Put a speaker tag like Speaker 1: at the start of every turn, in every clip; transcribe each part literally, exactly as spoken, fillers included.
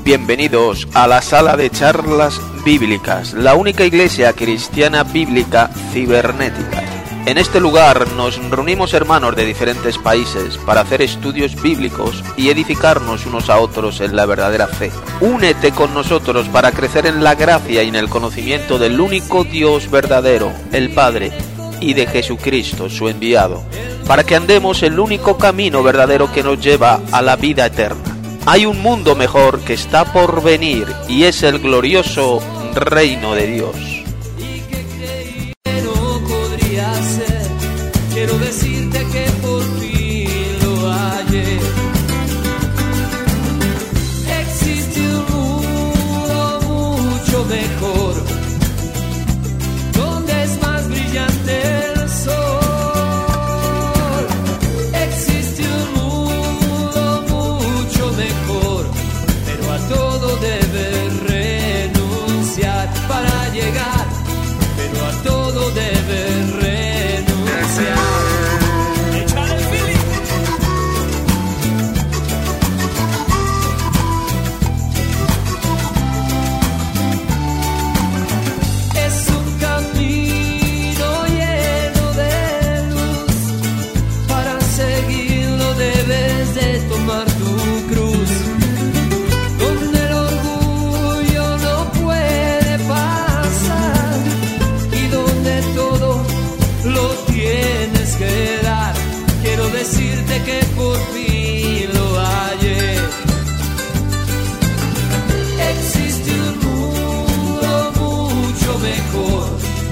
Speaker 1: Bienvenidos a la sala de charlas bíblicas, la única iglesia cristiana bíblica cibernética. En este lugar nos reunimos hermanos de diferentes países para hacer estudios bíblicos y edificarnos unos a otros en la verdadera fe. Únete con nosotros para crecer en la gracia y en el conocimiento del único Dios verdadero, el Padre, y de Jesucristo, su enviado, para que andemos el único camino verdadero que nos lleva a la vida eterna. Hay un mundo mejor que está por venir y es el glorioso reino de Dios.
Speaker 2: Quiero decirte que por fin lo hallé. Existe un mundo mucho mejor, donde es más brillante el sol. Existe un mundo mucho mejor, pero a todo debes renunciar para llegar, pero a todo debes renunciar. Decirte que por fin lo hallé. Existe un mundo mucho mejor,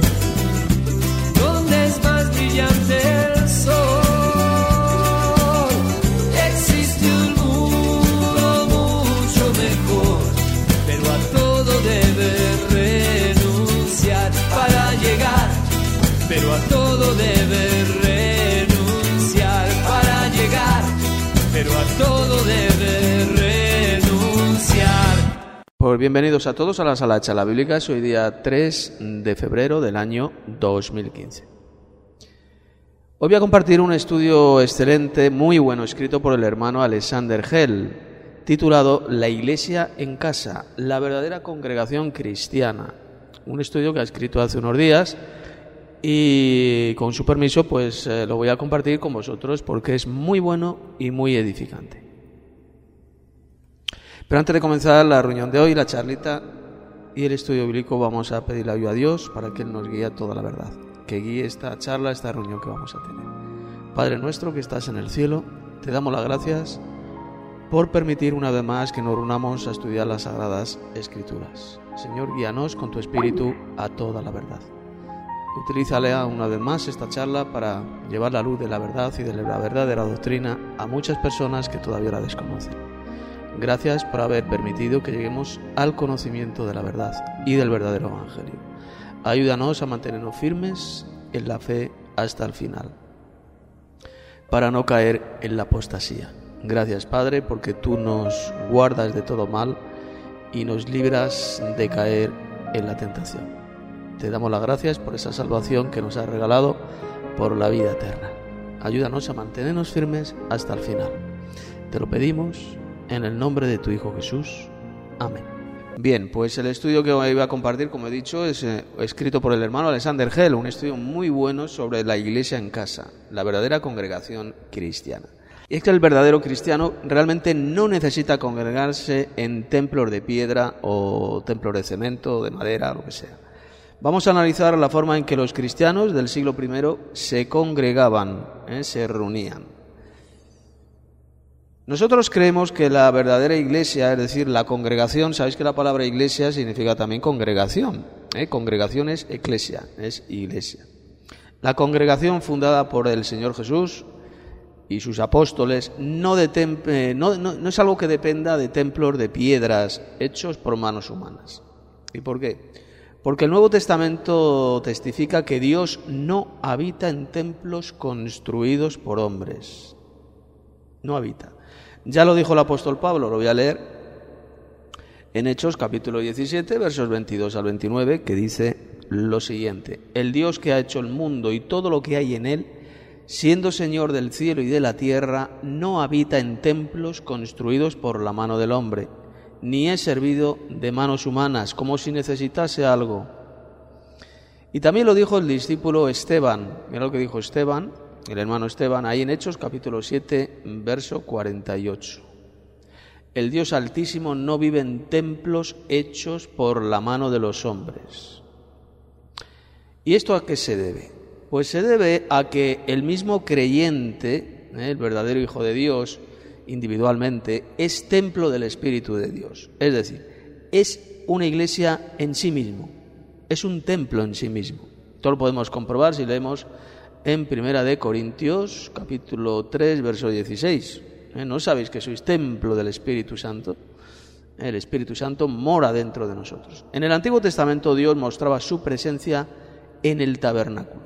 Speaker 2: donde es más brillante el sol. Existe un mundo mucho mejor, pero a todo debes renunciar para llegar, pero a todo debes renunciar. Pero a todo debe renunciar.
Speaker 1: Pues bienvenidos a todos a la sala de charla bíblica. Es hoy día tres de febrero del año dos mil quince. Hoy voy a compartir un estudio excelente, muy bueno, escrito por el hermano Alexander Hell, titulado La Iglesia en Casa, la verdadera congregación cristiana. Un estudio que ha escrito hace unos días y con su permiso pues eh, lo voy a compartir con vosotros porque es muy bueno y muy edificante. Pero antes de comenzar la reunión de hoy, la charlita y el estudio bíblico, vamos a pedirle ayuda a Dios para que Él nos guíe a toda la verdad, que guíe esta charla, esta reunión que vamos a tener. Padre nuestro que estás en el cielo, te damos las gracias por permitir una vez más que nos reunamos a estudiar las Sagradas Escrituras. Señor, guíanos con tu Espíritu a toda la verdad. Utilízale una vez más esta charla para llevar la luz de la verdad y de la verdadera doctrina a muchas personas que todavía la desconocen. Gracias por haber permitido que lleguemos al conocimiento de la verdad y del verdadero evangelio. Ayúdanos a mantenernos firmes en la fe hasta el final, para no caer en la apostasía. Gracias, Padre, porque tú nos guardas de todo mal y nos libras de caer en la tentación. Te damos las gracias por esa salvación que nos has regalado, por la vida eterna. Ayúdanos a mantenernos firmes hasta el final. Te lo pedimos en el nombre de tu Hijo Jesús. Amén. Bien, pues el estudio que hoy voy a compartir, como he dicho, es eh, escrito por el hermano Alexander Hell, un estudio muy bueno sobre la iglesia en casa, la verdadera congregación cristiana. Y es que el verdadero cristiano realmente no necesita congregarse en templos de piedra o templos de cemento, de madera, lo que sea. Vamos a analizar la forma en que los cristianos del siglo primero se congregaban, ¿eh? se reunían. Nosotros creemos que la verdadera iglesia, es decir, la congregación, sabéis que la palabra iglesia significa también congregación, ¿eh? Congregación es eclesia, es iglesia. La congregación fundada por el Señor Jesús y sus apóstoles no, de tem- eh, no, no, no es algo que dependa de templos de piedras hechos por manos humanas. ¿Y por qué? Porque el Nuevo Testamento testifica que Dios no habita en templos construidos por hombres. No habita. Ya lo dijo el apóstol Pablo, lo voy a leer en Hechos capítulo diecisiete, versos veintidós al veintinueve, que dice lo siguiente: el Dios que ha hecho el mundo y todo lo que hay en él, siendo Señor del cielo y de la tierra, no habita en templos construidos por la mano del hombre, ni he servido de manos humanas, como si necesitase algo. Y también lo dijo el discípulo Esteban. Mira lo que dijo Esteban, el hermano Esteban, ahí en Hechos capítulo siete, verso cuarenta y ocho. El Dios Altísimo no vive en templos hechos por la mano de los hombres. ¿Y esto a qué se debe? Pues se debe a que el mismo creyente, ¿eh? el verdadero Hijo de Dios, individualmente, es templo del Espíritu de Dios. Es decir, es una iglesia en sí mismo, es un templo en sí mismo. Esto lo podemos comprobar si leemos en Primera de Corintios, capítulo tres, verso dieciséis. ¿Eh? ¿No sabéis que sois templo del Espíritu Santo? El Espíritu Santo mora dentro de nosotros. En el Antiguo Testamento Dios mostraba su presencia en el tabernáculo.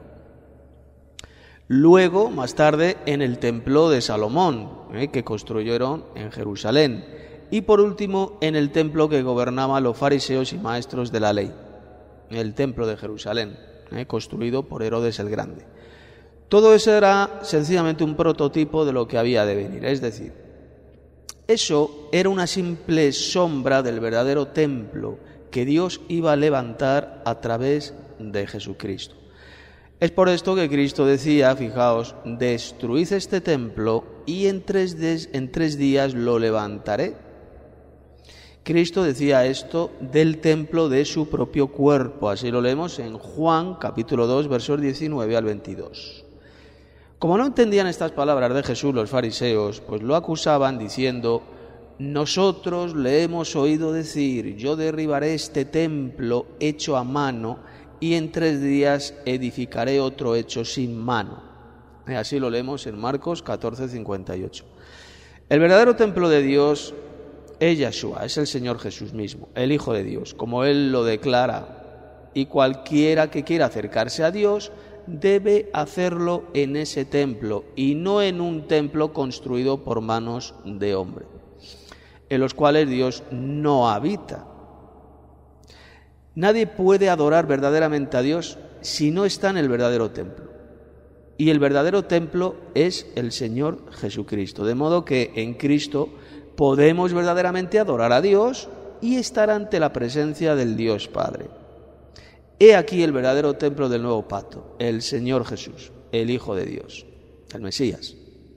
Speaker 1: Luego, más tarde, en el templo de Salomón, ¿eh? que construyeron en Jerusalén. Y por último, en el templo que gobernaban los fariseos y maestros de la ley. El templo de Jerusalén, ¿eh? construido por Herodes el Grande. Todo eso era sencillamente un prototipo de lo que había de venir. Es decir, eso era una simple sombra del verdadero templo que Dios iba a levantar a través de Jesucristo. Es por esto que Cristo decía, fijaos, destruid este templo y en tres, des, en tres días lo levantaré. Cristo decía esto del templo de su propio cuerpo. Así lo leemos en Juan capítulo dos, versos diecinueve al veintidós. Como no entendían estas palabras de Jesús los fariseos, pues lo acusaban diciendo: nosotros le hemos oído decir, yo derribaré este templo hecho a mano y en tres días edificaré otro hecho sin mano. Así lo leemos en Marcos catorce, cincuenta y ocho. El verdadero templo de Dios es Yeshua, es el Señor Jesús mismo, el Hijo de Dios, como Él lo declara. Y cualquiera que quiera acercarse a Dios debe hacerlo en ese templo y no en un templo construido por manos de hombre, en los cuales Dios no habita. Nadie puede adorar verdaderamente a Dios si no está en el verdadero templo. Y el verdadero templo es el Señor Jesucristo. De modo que en Cristo podemos verdaderamente adorar a Dios y estar ante la presencia del Dios Padre. He aquí el verdadero templo del nuevo pacto, el Señor Jesús, el Hijo de Dios, el Mesías.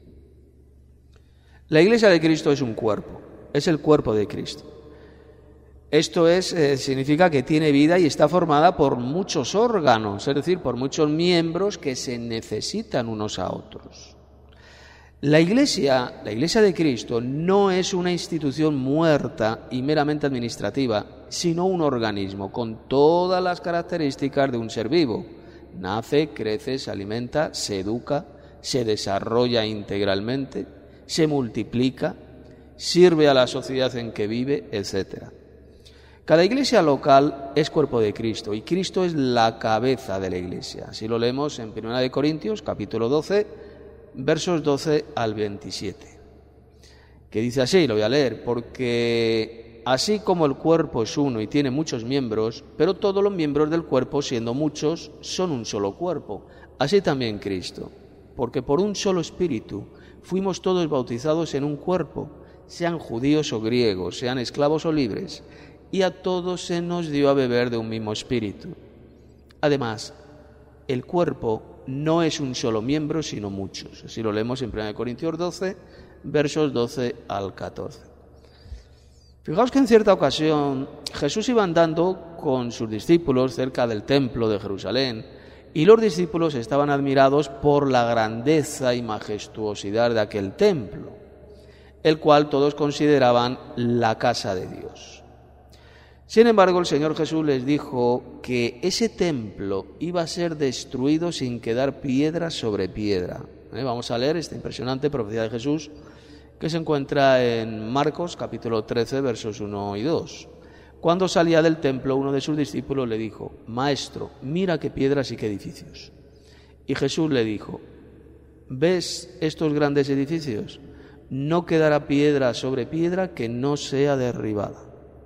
Speaker 1: La Iglesia de Cristo es un cuerpo, es el cuerpo de Cristo. Esto es, eh, significa que tiene vida y está formada por muchos órganos, es decir, por muchos miembros que se necesitan unos a otros. La Iglesia, la Iglesia de Cristo no es una institución muerta y meramente administrativa, sino un organismo con todas las características de un ser vivo. Nace, crece, se alimenta, se educa, se desarrolla integralmente, se multiplica, sirve a la sociedad en que vive, etcétera. Cada iglesia local es cuerpo de Cristo y Cristo es la cabeza de la iglesia. Así lo leemos en Primera de Corintios, capítulo doce, versos doce al veintisiete, que dice así, lo voy a leer: porque así como el cuerpo es uno y tiene muchos miembros, pero todos los miembros del cuerpo, siendo muchos, son un solo cuerpo, así también Cristo, porque por un solo espíritu fuimos todos bautizados en un cuerpo, sean judíos o griegos, sean esclavos o libres, y a todos se nos dio a beber de un mismo espíritu. Además, el cuerpo no es un solo miembro, sino muchos. Así lo leemos en Primera de Corintios doce, versos doce al catorce. Fijaos que en cierta ocasión Jesús iba andando con sus discípulos cerca del templo de Jerusalén y los discípulos estaban admirados por la grandeza y majestuosidad de aquel templo, el cual todos consideraban la casa de Dios. Sin embargo, el Señor Jesús les dijo que ese templo iba a ser destruido sin quedar piedra sobre piedra. ¿Eh? Vamos a leer esta impresionante profecía de Jesús que se encuentra en Marcos capítulo trece, versos uno y dos. Cuando salía del templo, uno de sus discípulos le dijo: Maestro, mira qué piedras y qué edificios. Y Jesús le dijo: ¿ves estos grandes edificios? No quedará piedra sobre piedra que no sea derribada.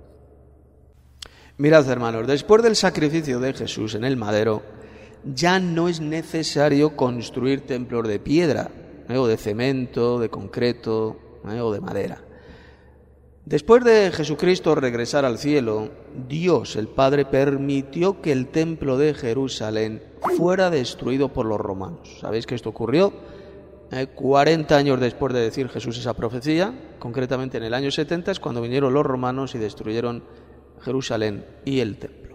Speaker 1: Mirad, hermanos, después del sacrificio de Jesús en el madero, ya no es necesario construir templos de piedra, ¿eh? o de cemento, de concreto, ¿eh? o de madera. Después de Jesucristo regresar al cielo, Dios, el Padre, permitió que el templo de Jerusalén fuera destruido por los romanos. ¿Sabéis que esto ocurrió? Eh, cuarenta años después de decir Jesús esa profecía, concretamente en el año setenta, es cuando vinieron los romanos y destruyeron Jerusalén y el templo.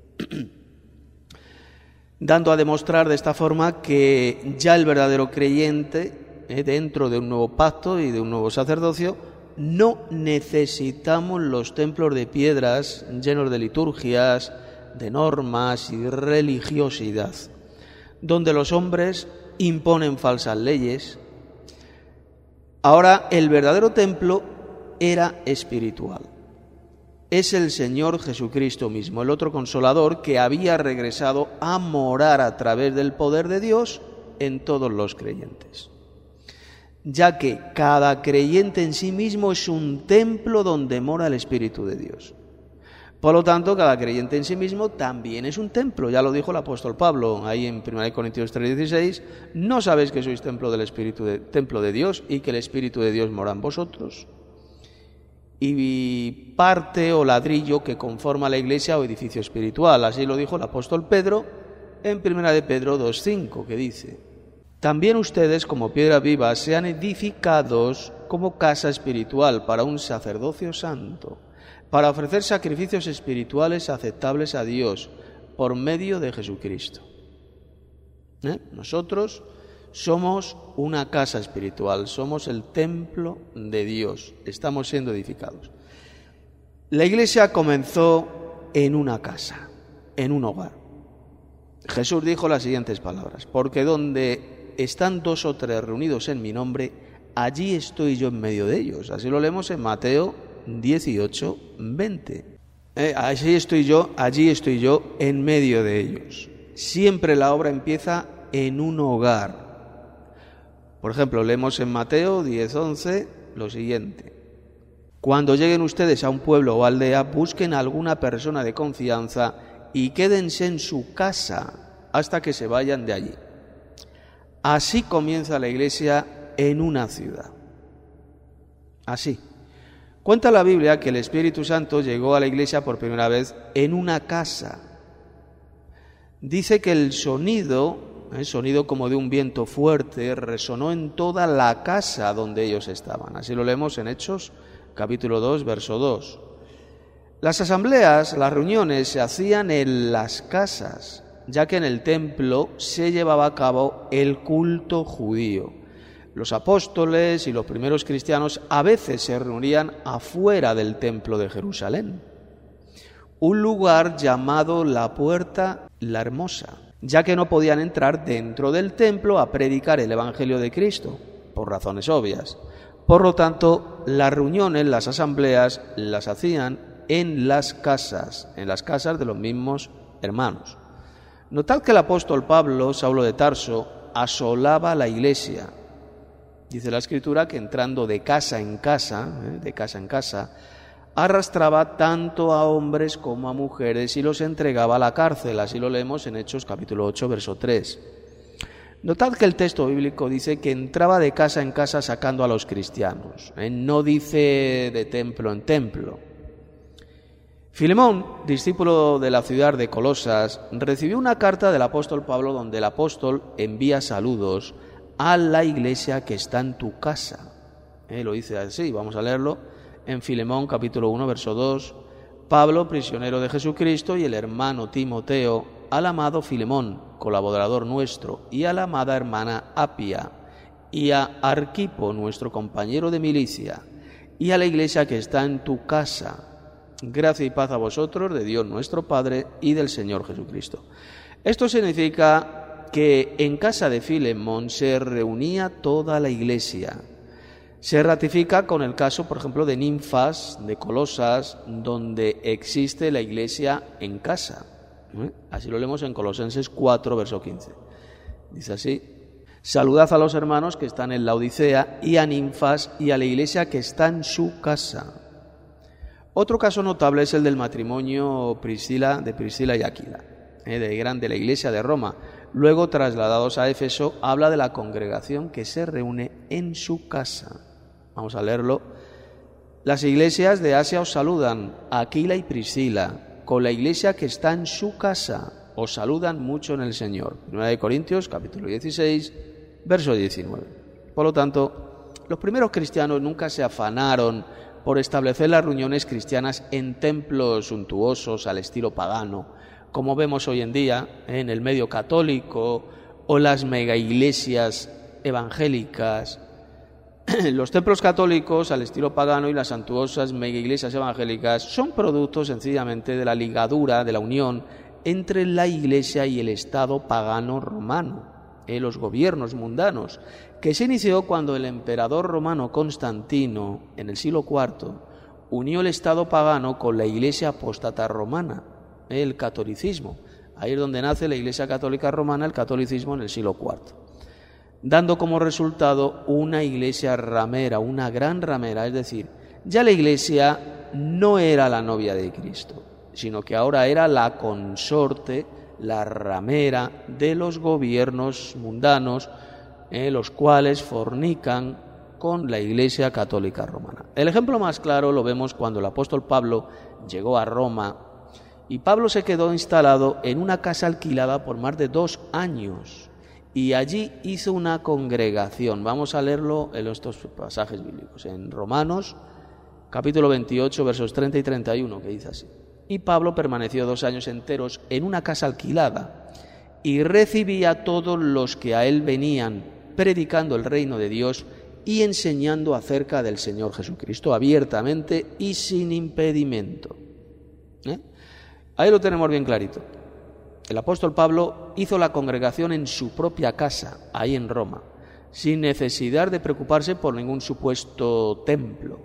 Speaker 1: Dando a demostrar de esta forma que ya el verdadero creyente, eh, dentro de un nuevo pacto y de un nuevo sacerdocio, no necesitamos los templos de piedras llenos de liturgias, de normas y religiosidad, donde los hombres imponen falsas leyes. Ahora el verdadero templo era espiritual. Es el Señor Jesucristo mismo, el otro Consolador, que había regresado a morar a través del poder de Dios en todos los creyentes, ya que cada creyente en sí mismo es un templo donde mora el Espíritu de Dios. Por lo tanto, cada creyente en sí mismo también es un templo. Ya lo dijo el apóstol Pablo ahí en primera de Corintios tres dieciséis, ¿no sabéis que sois templo del Espíritu de, templo de Dios y que el Espíritu de Dios mora en vosotros? Y parte o ladrillo que conforma la iglesia o edificio espiritual. Así lo dijo el apóstol Pedro en primera de Pedro dos cinco, que dice: también ustedes, como piedras vivas, sean edificados como casa espiritual para un sacerdocio santo, para ofrecer sacrificios espirituales aceptables a Dios por medio de Jesucristo. ¿Eh? Nosotros somos una casa espiritual, somos el templo de Dios, estamos siendo edificados. La iglesia comenzó en una casa, en un hogar. Jesús dijo las siguientes palabras: porque donde están dos o tres reunidos en mi nombre, allí estoy yo en medio de ellos. Así lo leemos en Mateo dieciocho veinte. Eh, allí estoy yo, allí estoy yo en medio de ellos. Siempre la obra empieza en un hogar. Por ejemplo, leemos en Mateo diez once lo siguiente: cuando lleguen ustedes a un pueblo o aldea, busquen a alguna persona de confianza y quédense en su casa hasta que se vayan de allí. Así comienza la iglesia en una ciudad. Así. Cuenta la Biblia que el Espíritu Santo llegó a la iglesia por primera vez en una casa. Dice que el sonido, el sonido como de un viento fuerte, resonó en toda la casa donde ellos estaban. Así lo leemos en Hechos, capítulo dos, verso dos. Las asambleas, las reuniones, se hacían en las casas, ya que en el templo se llevaba a cabo el culto judío. Los apóstoles y los primeros cristianos a veces se reunían afuera del templo de Jerusalén, un lugar llamado la Puerta la Hermosa, ya que no podían entrar dentro del templo a predicar el Evangelio de Cristo, por razones obvias. Por lo tanto, las reuniones, las asambleas, las hacían en las casas, en las casas de los mismos hermanos. Notad que el apóstol Pablo, Saulo de Tarso, asolaba la iglesia. Dice la Escritura que entrando de casa en casa, ¿eh? de casa en casa, arrastraba tanto a hombres como a mujeres y los entregaba a la cárcel. Así lo leemos en Hechos capítulo ocho, verso tres. Notad que el texto bíblico dice que entraba de casa en casa sacando a los cristianos, ¿eh? no dice de templo en templo. Filemón, discípulo de la ciudad de Colosas, recibió una carta del apóstol Pablo donde el apóstol envía saludos a la iglesia que está en tu casa. ¿Eh? Lo dice así, vamos a leerlo en Filemón capítulo uno, verso dos. Pablo, prisionero de Jesucristo, y el hermano Timoteo, al amado Filemón, colaborador nuestro, y a la amada hermana Apia, y a Arquipo, nuestro compañero de milicia, y a la iglesia que está en tu casa. Gracia y paz a vosotros, de Dios nuestro Padre y del Señor Jesucristo. Esto significa que en casa de Filemón se reunía toda la iglesia. Se ratifica con el caso, por ejemplo, de Ninfas, de Colosas, donde existe la iglesia en casa. ¿Eh? Así lo leemos en Colosenses cuatro, verso quince. Dice así: saludad a los hermanos que están en la Odisea y a Ninfas y a la iglesia que está en su casa. Otro caso notable es el del matrimonio Priscila, de Priscila y Aquila, ¿eh? de, gran, de la iglesia de Roma. Luego, trasladados a Éfeso, habla de la congregación que se reúne en su casa. Vamos a leerlo Las iglesias de Asia os saludan, Aquila y Priscila, con la iglesia que está en su casa, os saludan mucho en el Señor. Primera de Corintios, capítulo dieciséis, verso diecinueve. Por lo tanto, los primeros cristianos nunca se afanaron por establecer las reuniones cristianas en templos suntuosos al estilo pagano, como vemos hoy en día en el medio católico o las megaiglesias evangélicas. Los templos católicos al estilo pagano y las suntuosas megaiglesias evangélicas son productos sencillamente de la ligadura, de la unión entre la Iglesia y el Estado pagano romano, eh, los gobiernos mundanos, que se inició cuando el emperador romano Constantino, en el siglo cuarto, unió el Estado pagano con la Iglesia apóstata romana, eh, el catolicismo. Ahí es donde nace la Iglesia católica romana, el catolicismo, en el siglo cuarto, dando como resultado una iglesia ramera, una gran ramera, es decir, ya la Iglesia no era la novia de Cristo, sino que ahora era la consorte, la ramera de los gobiernos mundanos, eh, los cuales fornican con la Iglesia católica romana. El ejemplo más claro lo vemos cuando el apóstol Pablo llegó a Roma y Pablo se quedó instalado en una casa alquilada por más de dos años y allí hizo una congregación. Vamos a leerlo en estos pasajes bíblicos, en Romanos capítulo veintiocho, versos treinta y treinta y uno, que dice así: y Pablo permaneció dos años enteros en una casa alquilada y recibía a todos los que a él venían, predicando el reino de Dios y enseñando acerca del Señor Jesucristo abiertamente y sin impedimento. ¿Eh? Ahí lo tenemos bien clarito. El apóstol Pablo hizo la congregación en su propia casa, ahí en Roma, sin necesidad de preocuparse por ningún supuesto templo.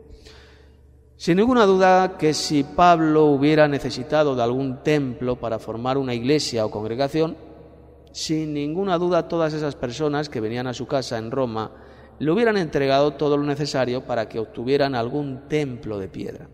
Speaker 1: Sin ninguna duda que si Pablo hubiera necesitado de algún templo para formar una iglesia o congregación, sin ninguna duda todas esas personas que venían a su casa en Roma le hubieran entregado todo lo necesario para que obtuvieran algún templo de piedra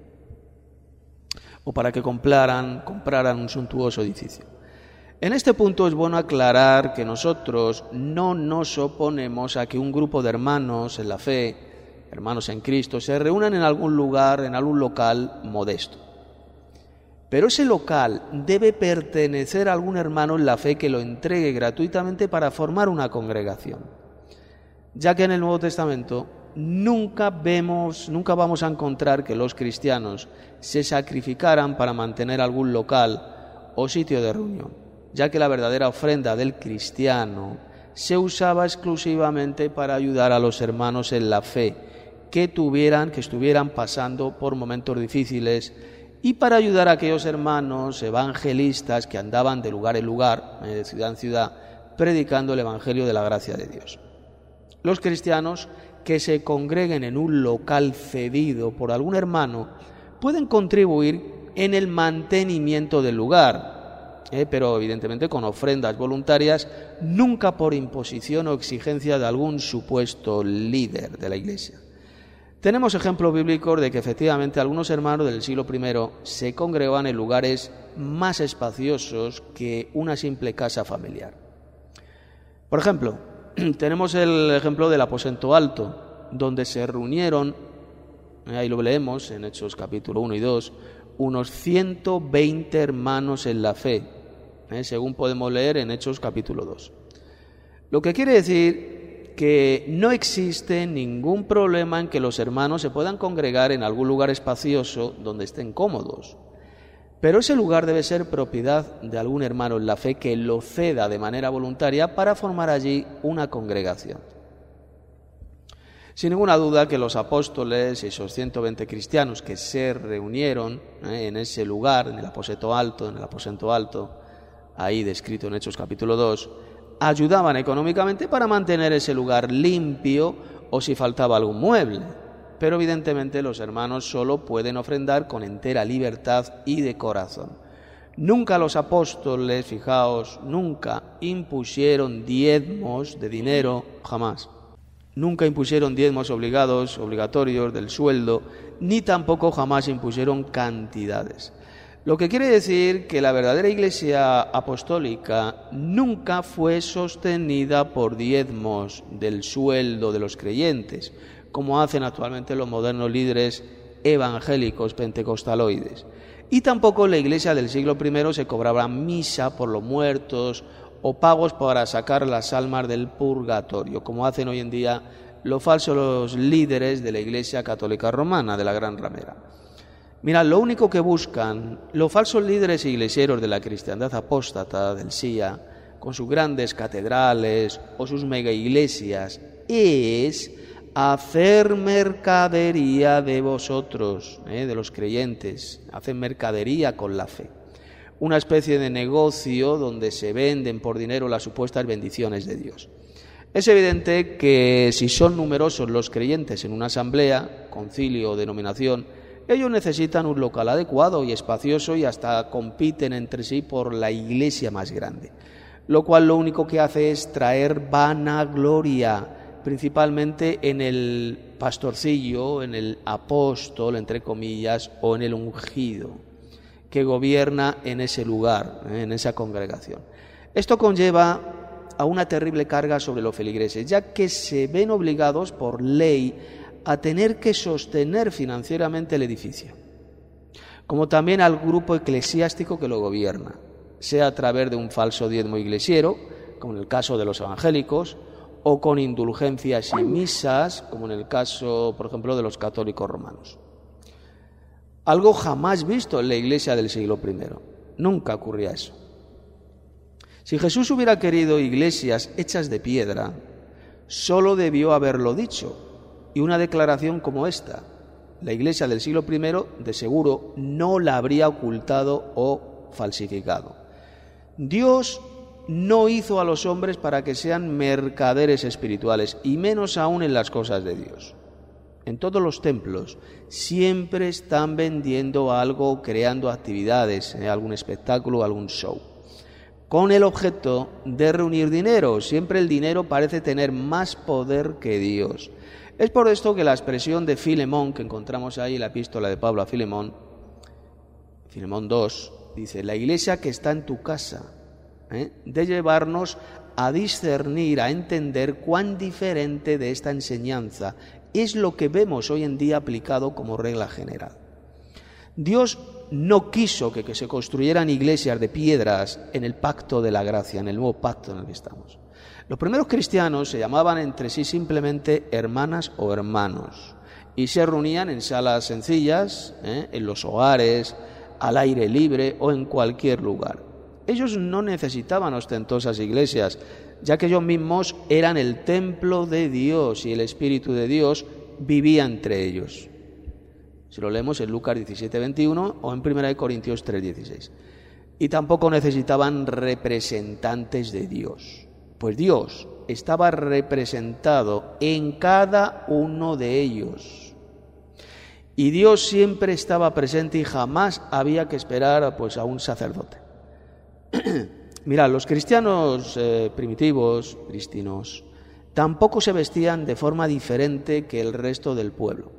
Speaker 1: o para que compraran, compraran un suntuoso edificio. En este punto es bueno aclarar que nosotros no nos oponemos a que un grupo de hermanos en la fe, hermanos en Cristo, se reúnan en algún lugar, en algún local modesto. Pero ese local debe pertenecer a algún hermano en la fe que lo entregue gratuitamente para formar una congregación. Ya que en el Nuevo Testamento nunca vemos, nunca vamos a encontrar que los cristianos se sacrificaran para mantener algún local o sitio de reunión, ya que la verdadera ofrenda del cristiano se usaba exclusivamente para ayudar a los hermanos en la fe que tuvieran, que estuvieran pasando por momentos difíciles y para ayudar a aquellos hermanos evangelistas que andaban de lugar en lugar, de ciudad en ciudad, predicando el evangelio de la gracia de Dios. Los cristianos que se congreguen en un local cedido por algún hermano pueden contribuir en el mantenimiento del lugar, eh, pero evidentemente con ofrendas voluntarias, nunca por imposición o exigencia de algún supuesto líder de la Iglesia. Tenemos ejemplos bíblicos de que efectivamente algunos hermanos del siglo primero se congregaban en lugares más espaciosos que una simple casa familiar. Por ejemplo, tenemos el ejemplo del aposento alto, donde se reunieron, ahí lo leemos en Hechos capítulo uno y dos, unos ciento veinte hermanos en la fe, eh, según podemos leer en Hechos capítulo dos. Lo que quiere decir que no existe ningún problema en que los hermanos se puedan congregar en algún lugar espacioso donde estén cómodos, pero ese lugar debe ser propiedad de algún hermano en la fe que lo ceda de manera voluntaria para formar allí una congregación. Sin ninguna duda que los apóstoles y esos ciento veinte cristianos que se reunieron eh, en ese lugar, en el aposento alto, en el aposento alto, ahí descrito en Hechos capítulo dos, ayudaban económicamente para mantener ese lugar limpio o si faltaba algún mueble. Pero evidentemente los hermanos solo pueden ofrendar con entera libertad y de corazón. Nunca los apóstoles, fijaos, nunca impusieron diezmos de dinero, jamás. Nunca impusieron diezmos obligados, obligatorios del sueldo, ni tampoco jamás impusieron cantidades. Lo que quiere decir que la verdadera Iglesia apostólica nunca fue sostenida por diezmos del sueldo de los creyentes, como hacen actualmente los modernos líderes evangélicos pentecostaloides. Y tampoco en la iglesia del siglo primero se cobraba misa por los muertos o pagos para sacar las almas del purgatorio, como hacen hoy en día los falsos líderes de la Iglesia Católica Romana, de la Gran Ramera. Mira, lo único que buscan los falsos líderes iglesieros de la cristiandad apóstata, del S I A, con sus grandes catedrales o sus mega iglesias, es hacer mercadería de vosotros, ¿eh? de los creyentes, hacen mercadería con la fe. Una especie de negocio donde se venden por dinero las supuestas bendiciones de Dios. Es evidente que si son numerosos los creyentes en una asamblea, concilio o denominación, ellos necesitan un local adecuado y espacioso y hasta compiten entre sí por la iglesia más grande, lo cual lo único que hace es traer vanagloria, principalmente en el pastorcillo, en el apóstol, entre comillas, o en el ungido que gobierna en ese lugar, en esa congregación. Esto conlleva a una terrible carga sobre los feligreses, ya que se ven obligados por ley a tener que sostener financieramente el edificio, como también al grupo eclesiástico que lo gobierna, sea a través de un falso diezmo iglesiero, como en el caso de los evangélicos, o con indulgencias y misas, como en el caso, por ejemplo, de los católicos romanos. Algo jamás visto en la iglesia del siglo primero. Nunca ocurría eso. Si Jesús hubiera querido iglesias hechas de piedra, solo debió haberlo dicho. Y una declaración como esta, la iglesia del siglo primero, de seguro, no la habría ocultado o falsificado. Dios no hizo a los hombres para que sean mercaderes espirituales, y menos aún en las cosas de Dios. En todos los templos siempre están vendiendo algo, creando actividades, ¿eh? algún espectáculo, algún show, con el objeto de reunir dinero. Siempre el dinero parece tener más poder que Dios. Es por esto que la expresión de Filemón, que encontramos ahí en la epístola de Pablo a Filemón, Filemón dos, dice: la iglesia que está en tu casa, ¿eh? de llevarnos a discernir, a entender cuán diferente de esta enseñanza es lo que vemos hoy en día aplicado como regla general. Dios no quiso que, que se construyeran iglesias de piedras en el pacto de la gracia, en el nuevo pacto en el que estamos. Los primeros cristianos se llamaban entre sí simplemente hermanas o hermanos y se reunían en salas sencillas, ¿eh? en los hogares, al aire libre o en cualquier lugar. Ellos no necesitaban ostentosas iglesias, ya que ellos mismos eran el templo de Dios y el Espíritu de Dios vivía entre ellos. Si lo leemos en Lucas diecisiete veintiuno o en primera de Corintios tres dieciséis. Y tampoco necesitaban representantes de Dios, pues Dios estaba representado en cada uno de ellos. Y Dios siempre estaba presente y jamás había que esperar pues, a un sacerdote. Mirad, los cristianos eh, primitivos, prístinos, tampoco se vestían de forma diferente que el resto del pueblo.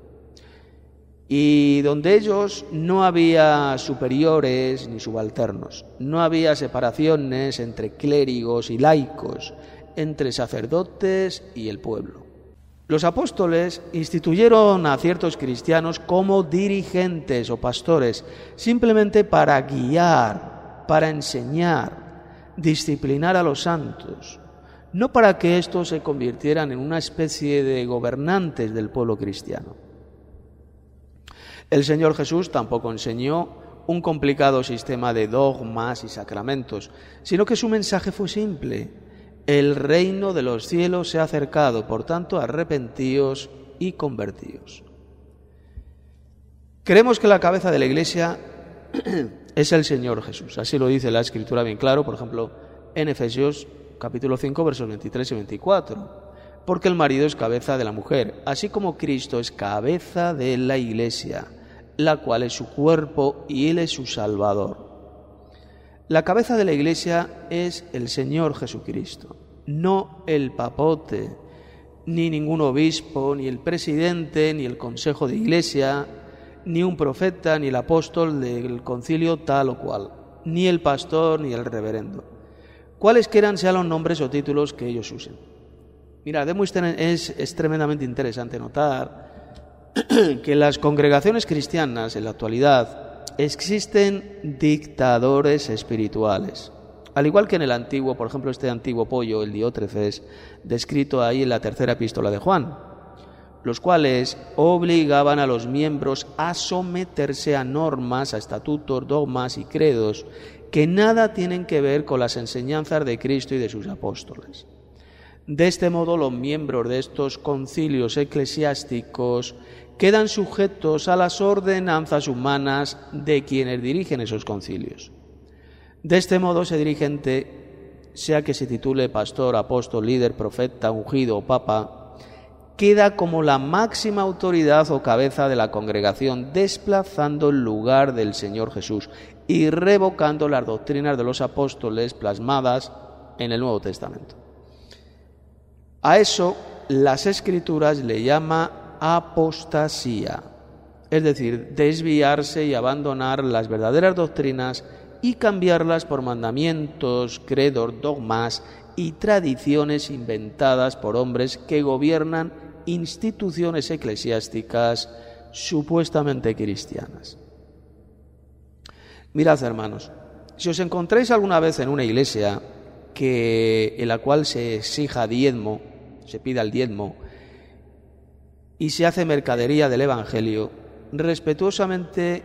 Speaker 1: Y donde ellos no había superiores ni subalternos, no había separaciones entre clérigos y laicos, entre sacerdotes y el pueblo. Los apóstoles instituyeron a ciertos cristianos como dirigentes o pastores, simplemente para guiar, para enseñar, disciplinar a los santos, no para que estos se convirtieran en una especie de gobernantes del pueblo cristiano. El Señor Jesús tampoco enseñó un complicado sistema de dogmas y sacramentos, sino que su mensaje fue simple: el reino de los cielos se ha acercado, por tanto, arrepentíos y convertíos. Creemos que la cabeza de la Iglesia es el Señor Jesús. Así lo dice la Escritura bien claro, por ejemplo, en Efesios capítulo cinco, versos veintitrés y veinticuatro. Porque el marido es cabeza de la mujer, así como Cristo es cabeza de la Iglesia, la cual es su cuerpo y Él es su Salvador. La cabeza de la Iglesia es el Señor Jesucristo, no el papote, ni ningún obispo, ni el presidente, ni el consejo de Iglesia, ni un profeta, ni el apóstol del concilio tal o cual, ni el pastor, ni el reverendo, cualesquiera sean los nombres o títulos que ellos usen. Mirad, es, es tremendamente interesante notar que en las congregaciones cristianas en la actualidad existen dictadores espirituales. Al igual que en el antiguo, por ejemplo, este antiguo pollo, el Diótrefes, descrito ahí en la tercera epístola de Juan, los cuales obligaban a los miembros a someterse a normas, a estatutos, dogmas y credos que nada tienen que ver con las enseñanzas de Cristo y de sus apóstoles. De este modo, los miembros de estos concilios eclesiásticos quedan sujetos a las ordenanzas humanas de quienes dirigen esos concilios. De este modo, ese dirigente, sea que se titule pastor, apóstol, líder, profeta, ungido o papa, queda como la máxima autoridad o cabeza de la congregación, desplazando el lugar del Señor Jesús y revocando las doctrinas de los apóstoles plasmadas en el Nuevo Testamento. A eso las Escrituras le llama apostasía, es decir, desviarse y abandonar las verdaderas doctrinas y cambiarlas por mandamientos, credos, dogmas y tradiciones inventadas por hombres que gobiernan instituciones eclesiásticas supuestamente cristianas. Mirad, hermanos, si os encontráis alguna vez en una iglesia que, en la cual se exija diezmo, se pida el diezmo y se hace mercadería del Evangelio, respetuosamente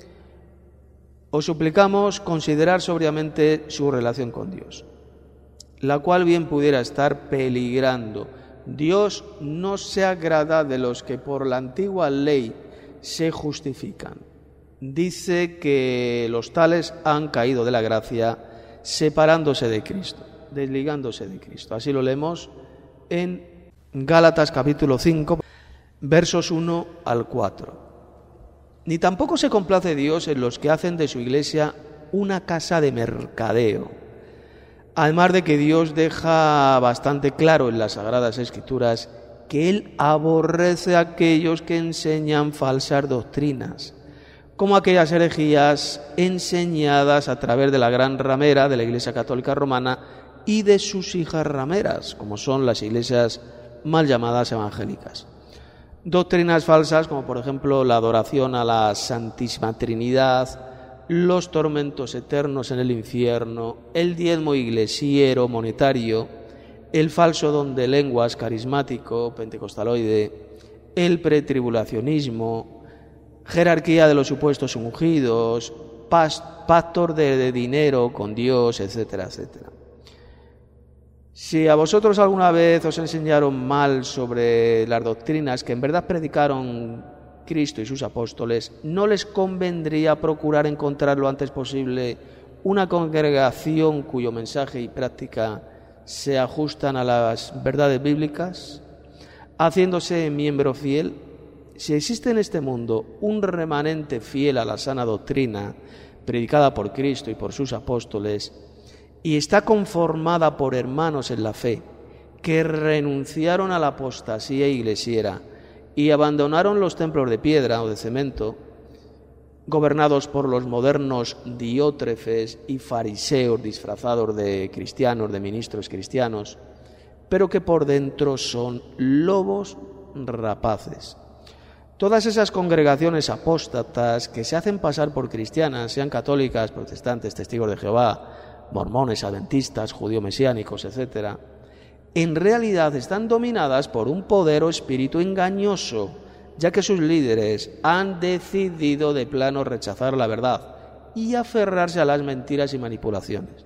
Speaker 1: os suplicamos considerar sobriamente su relación con Dios, la cual bien pudiera estar peligrando. Dios no se agrada de los que por la antigua ley se justifican. Dice que los tales han caído de la gracia separándose de Cristo, desligándose de Cristo. Así lo leemos en Gálatas capítulo cinco, versos uno al cuatro. Ni tampoco se complace Dios en los que hacen de su iglesia una casa de mercadeo. Además de que Dios deja bastante claro en las Sagradas Escrituras que Él aborrece a aquellos que enseñan falsas doctrinas, como aquellas herejías enseñadas a través de la gran ramera de la Iglesia Católica Romana y de sus hijas rameras, como son las iglesias mal llamadas evangélicas. Doctrinas falsas como por ejemplo la adoración a la Santísima Trinidad, los tormentos eternos en el infierno, el diezmo iglesiero monetario, el falso don de lenguas carismático, pentecostaloide, el pretribulacionismo, jerarquía de los supuestos ungidos, pactos de, de dinero con Dios, etcétera, etcétera. Si a vosotros alguna vez os enseñaron mal sobre las doctrinas que en verdad predicaron Cristo y sus apóstoles, ¿no les convendría procurar encontrar lo antes posible una congregación cuyo mensaje y práctica se ajustan a las verdades bíblicas, haciéndose miembro fiel? Si existe en este mundo un remanente fiel a la sana doctrina predicada por Cristo y por sus apóstoles, y está conformada por hermanos en la fe que renunciaron a la apostasía iglesiera y abandonaron los templos de piedra o de cemento, gobernados por los modernos diótrefes y fariseos disfrazados de cristianos, de ministros cristianos, pero que por dentro son lobos rapaces. Todas esas congregaciones apóstatas que se hacen pasar por cristianas, sean católicas, protestantes, testigos de Jehová, mormones, adventistas, judío-mesiánicos, etcétera, en realidad están dominadas por un poder o espíritu engañoso, ya que sus líderes han decidido de plano rechazar la verdad y aferrarse a las mentiras y manipulaciones.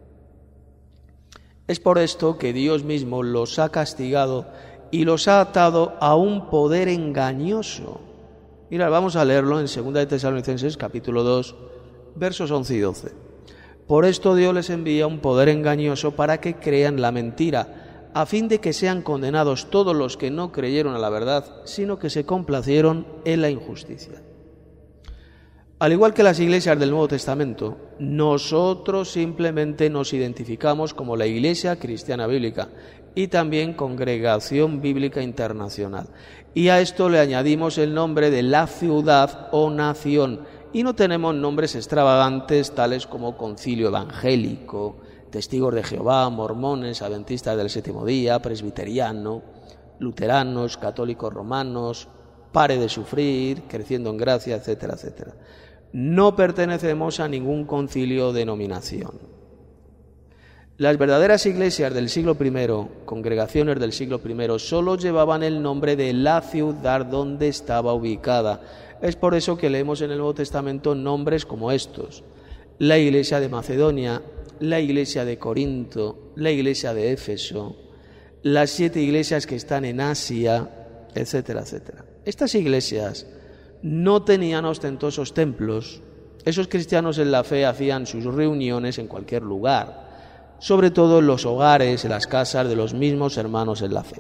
Speaker 1: Es por esto que Dios mismo los ha castigado y los ha atado a un poder engañoso. Mira, vamos a leerlo en segunda de Tesalonicenses capítulo dos, versos once y doce. Por esto Dios les envía un poder engañoso para que crean la mentira, a fin de que sean condenados todos los que no creyeron a la verdad, sino que se complacieron en la injusticia. Al igual que las iglesias del Nuevo Testamento, nosotros simplemente nos identificamos como la Iglesia Cristiana Bíblica y también Congregación Bíblica Internacional. Y a esto le añadimos el nombre de la ciudad o nación, y no tenemos nombres extravagantes tales como Concilio Evangélico, testigos de Jehová, mormones, adventistas del séptimo día, presbiteriano, luteranos, católicos romanos, pare de sufrir, creciendo en gracia, etcétera, etcétera. No pertenecemos a ningún concilio o denominación. Las verdaderas iglesias del siglo primero, congregaciones del siglo primero, solo llevaban el nombre de la ciudad donde estaba ubicada. Es por eso que leemos en el Nuevo Testamento nombres como estos: la iglesia de Macedonia, la iglesia de Corinto, la iglesia de Éfeso, las siete iglesias que están en Asia, etcétera, etcétera. Estas iglesias no tenían ostentosos templos. Esos cristianos en la fe hacían sus reuniones en cualquier lugar, sobre todo en los hogares, en las casas de los mismos hermanos en la fe.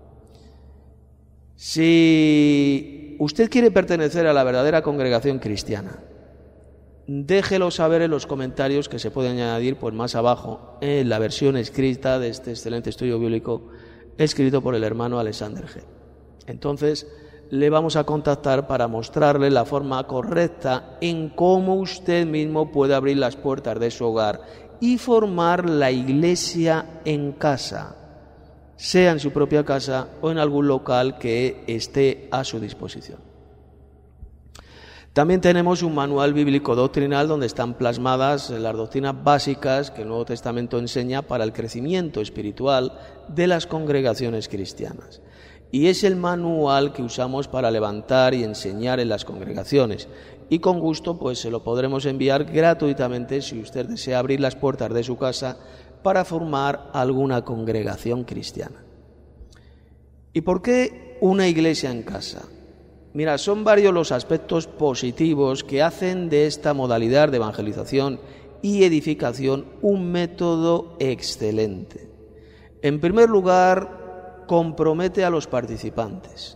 Speaker 1: Si usted quiere pertenecer a la verdadera congregación cristiana, déjelo saber en los comentarios que se pueden añadir pues más abajo en la versión escrita de este excelente estudio bíblico escrito por el hermano Alexander G. Entonces le vamos a contactar para mostrarle la forma correcta en cómo usted mismo puede abrir las puertas de su hogar y formar la iglesia en casa, sea en su propia casa o en algún local que esté a su disposición. También tenemos un manual bíblico doctrinal donde están plasmadas las doctrinas básicas que el Nuevo Testamento enseña para el crecimiento espiritual de las congregaciones cristianas. Y es el manual que usamos para levantar y enseñar en las congregaciones. Y con gusto pues se lo podremos enviar gratuitamente si usted desea abrir las puertas de su casa para formar alguna congregación cristiana. ¿Y por qué una iglesia en casa? Mira, son varios los aspectos positivos que hacen de esta modalidad de evangelización y edificación un método excelente. En primer lugar, compromete a los participantes.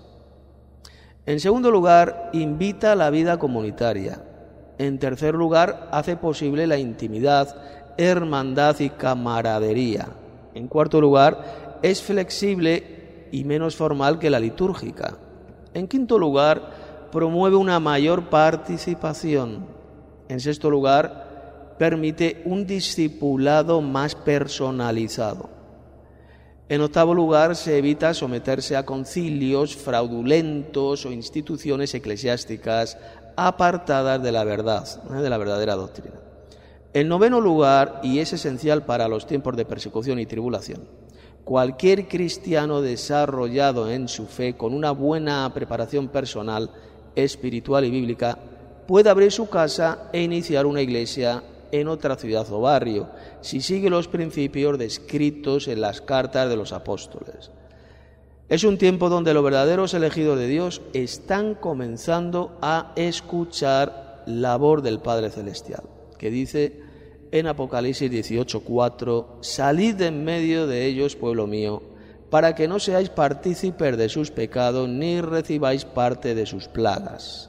Speaker 1: En segundo lugar, invita a la vida comunitaria. En tercer lugar, hace posible la intimidad, hermandad y camaradería. En cuarto lugar, es flexible y menos formal que la litúrgica. En quinto lugar, promueve una mayor participación. En sexto lugar, permite un discipulado más personalizado. En octavo lugar, se evita someterse a concilios fraudulentos o instituciones eclesiásticas apartadas de la verdad, ¿eh? de la verdadera doctrina. En noveno lugar, y es esencial para los tiempos de persecución y tribulación, cualquier cristiano desarrollado en su fe con una buena preparación personal, espiritual y bíblica puede abrir su casa e iniciar una iglesia en otra ciudad o barrio, si sigue los principios descritos en las cartas de los apóstoles. Es un tiempo donde los verdaderos elegidos de Dios están comenzando a escuchar la voz del Padre Celestial, que dice en Apocalipsis dieciocho cuatro: salid de en medio de ellos, pueblo mío, para que no seáis partícipes de sus pecados, ni recibáis parte de sus plagas.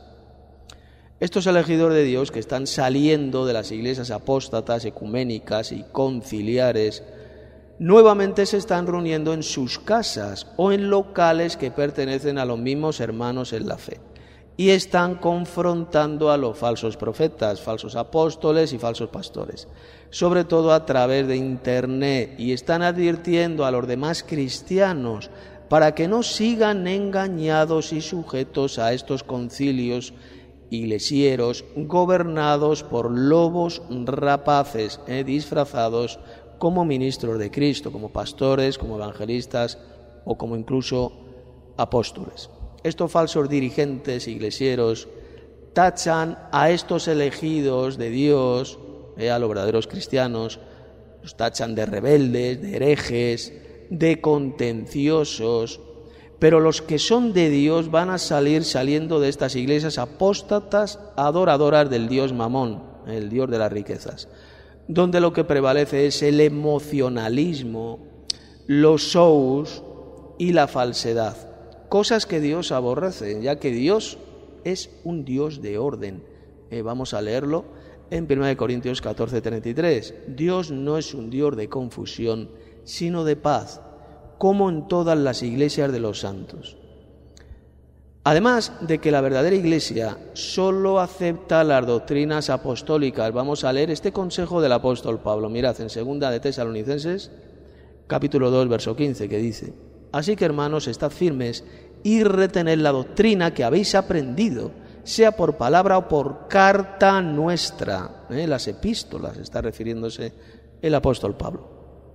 Speaker 1: Estos elegidos de Dios que están saliendo de las iglesias apóstatas, ecuménicas y conciliares, nuevamente se están reuniendo en sus casas o en locales que pertenecen a los mismos hermanos en la fe, y están confrontando a los falsos profetas, falsos apóstoles y falsos pastores, sobre todo a través de internet, y están advirtiendo a los demás cristianos para que no sigan engañados y sujetos a estos concilios iglesieros gobernados por lobos rapaces, eh, disfrazados como ministros de Cristo, como pastores, como evangelistas o como incluso apóstoles. Estos falsos dirigentes iglesieros tachan a estos elegidos de Dios, eh, a los verdaderos cristianos, los tachan de rebeldes, de herejes, de contenciosos. Pero los que son de Dios van a salir saliendo de estas iglesias apóstatas, adoradoras del dios Mamón, el dios de las riquezas, donde lo que prevalece es el emocionalismo, los shows y la falsedad, cosas que Dios aborrece, ya que Dios es un Dios de orden. Eh, vamos a leerlo en primera de Corintios catorce treinta y tres. Dios no es un Dios de confusión, sino de paz, como en todas las iglesias de los santos. Además de que la verdadera Iglesia solo acepta las doctrinas apostólicas. Vamos a leer este consejo del apóstol Pablo. Mirad, en segunda de Tesalonicenses, capítulo dos, verso quince, que dice: así que, hermanos, estad firmes y retened la doctrina que habéis aprendido, sea por palabra o por carta nuestra. ¿Eh? Las epístolas, está refiriéndose el apóstol Pablo.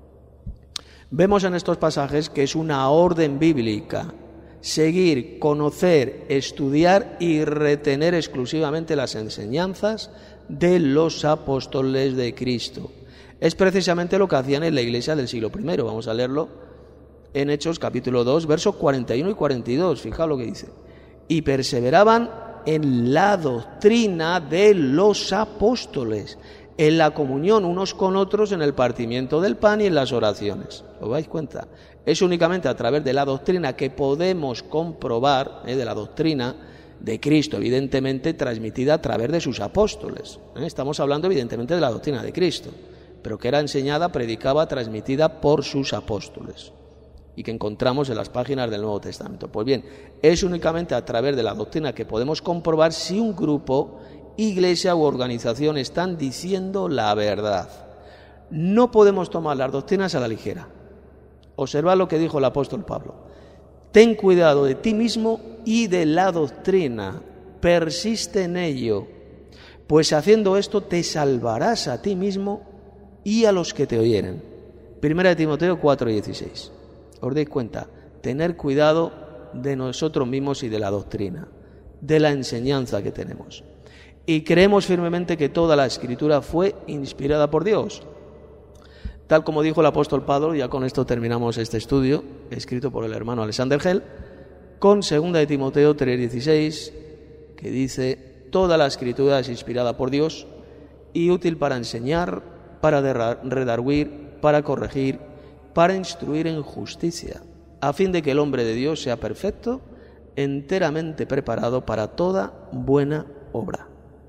Speaker 1: Vemos en estos pasajes que es una orden bíblica seguir, conocer, estudiar y retener exclusivamente las enseñanzas de los apóstoles de Cristo. Es precisamente lo que hacían en la iglesia del siglo primero. Vamos a leerlo en Hechos capítulo dos, versos cuarenta y uno y cuarenta y dos. Fijaos lo que dice. Y perseveraban en la doctrina de los apóstoles, en la comunión unos con otros, en el partimiento del pan y en las oraciones. ¿Os dais cuenta? Es únicamente a través de la doctrina que podemos comprobar, ¿eh? de la doctrina de Cristo, evidentemente transmitida a través de sus apóstoles. ¿eh? Estamos hablando evidentemente de la doctrina de Cristo, pero que era enseñada, predicada, transmitida por sus apóstoles y que encontramos en las páginas del Nuevo Testamento. Pues bien, es únicamente a través de la doctrina que podemos comprobar si un grupo, iglesia u organización están diciendo la verdad. No podemos tomar las doctrinas a la ligera. Observad lo que dijo el apóstol Pablo: ten cuidado de ti mismo y de la doctrina, persiste en ello, pues haciendo esto te salvarás a ti mismo y a los que te oyeren. Primera de Timoteo cuatro dieciséis. Os dais cuenta, tener cuidado de nosotros mismos y de la doctrina, de la enseñanza que tenemos. Y creemos firmemente que toda la Escritura fue inspirada por Dios. Tal como dijo el apóstol Pablo, ya con esto terminamos este estudio, escrito por el hermano Alexander Hell, con segunda de Timoteo tres dieciséis, que dice: toda la Escritura es inspirada por Dios y útil para enseñar, para redarguir, para corregir, para instruir en justicia, a fin de que el hombre de Dios sea perfecto, enteramente preparado para toda buena obra.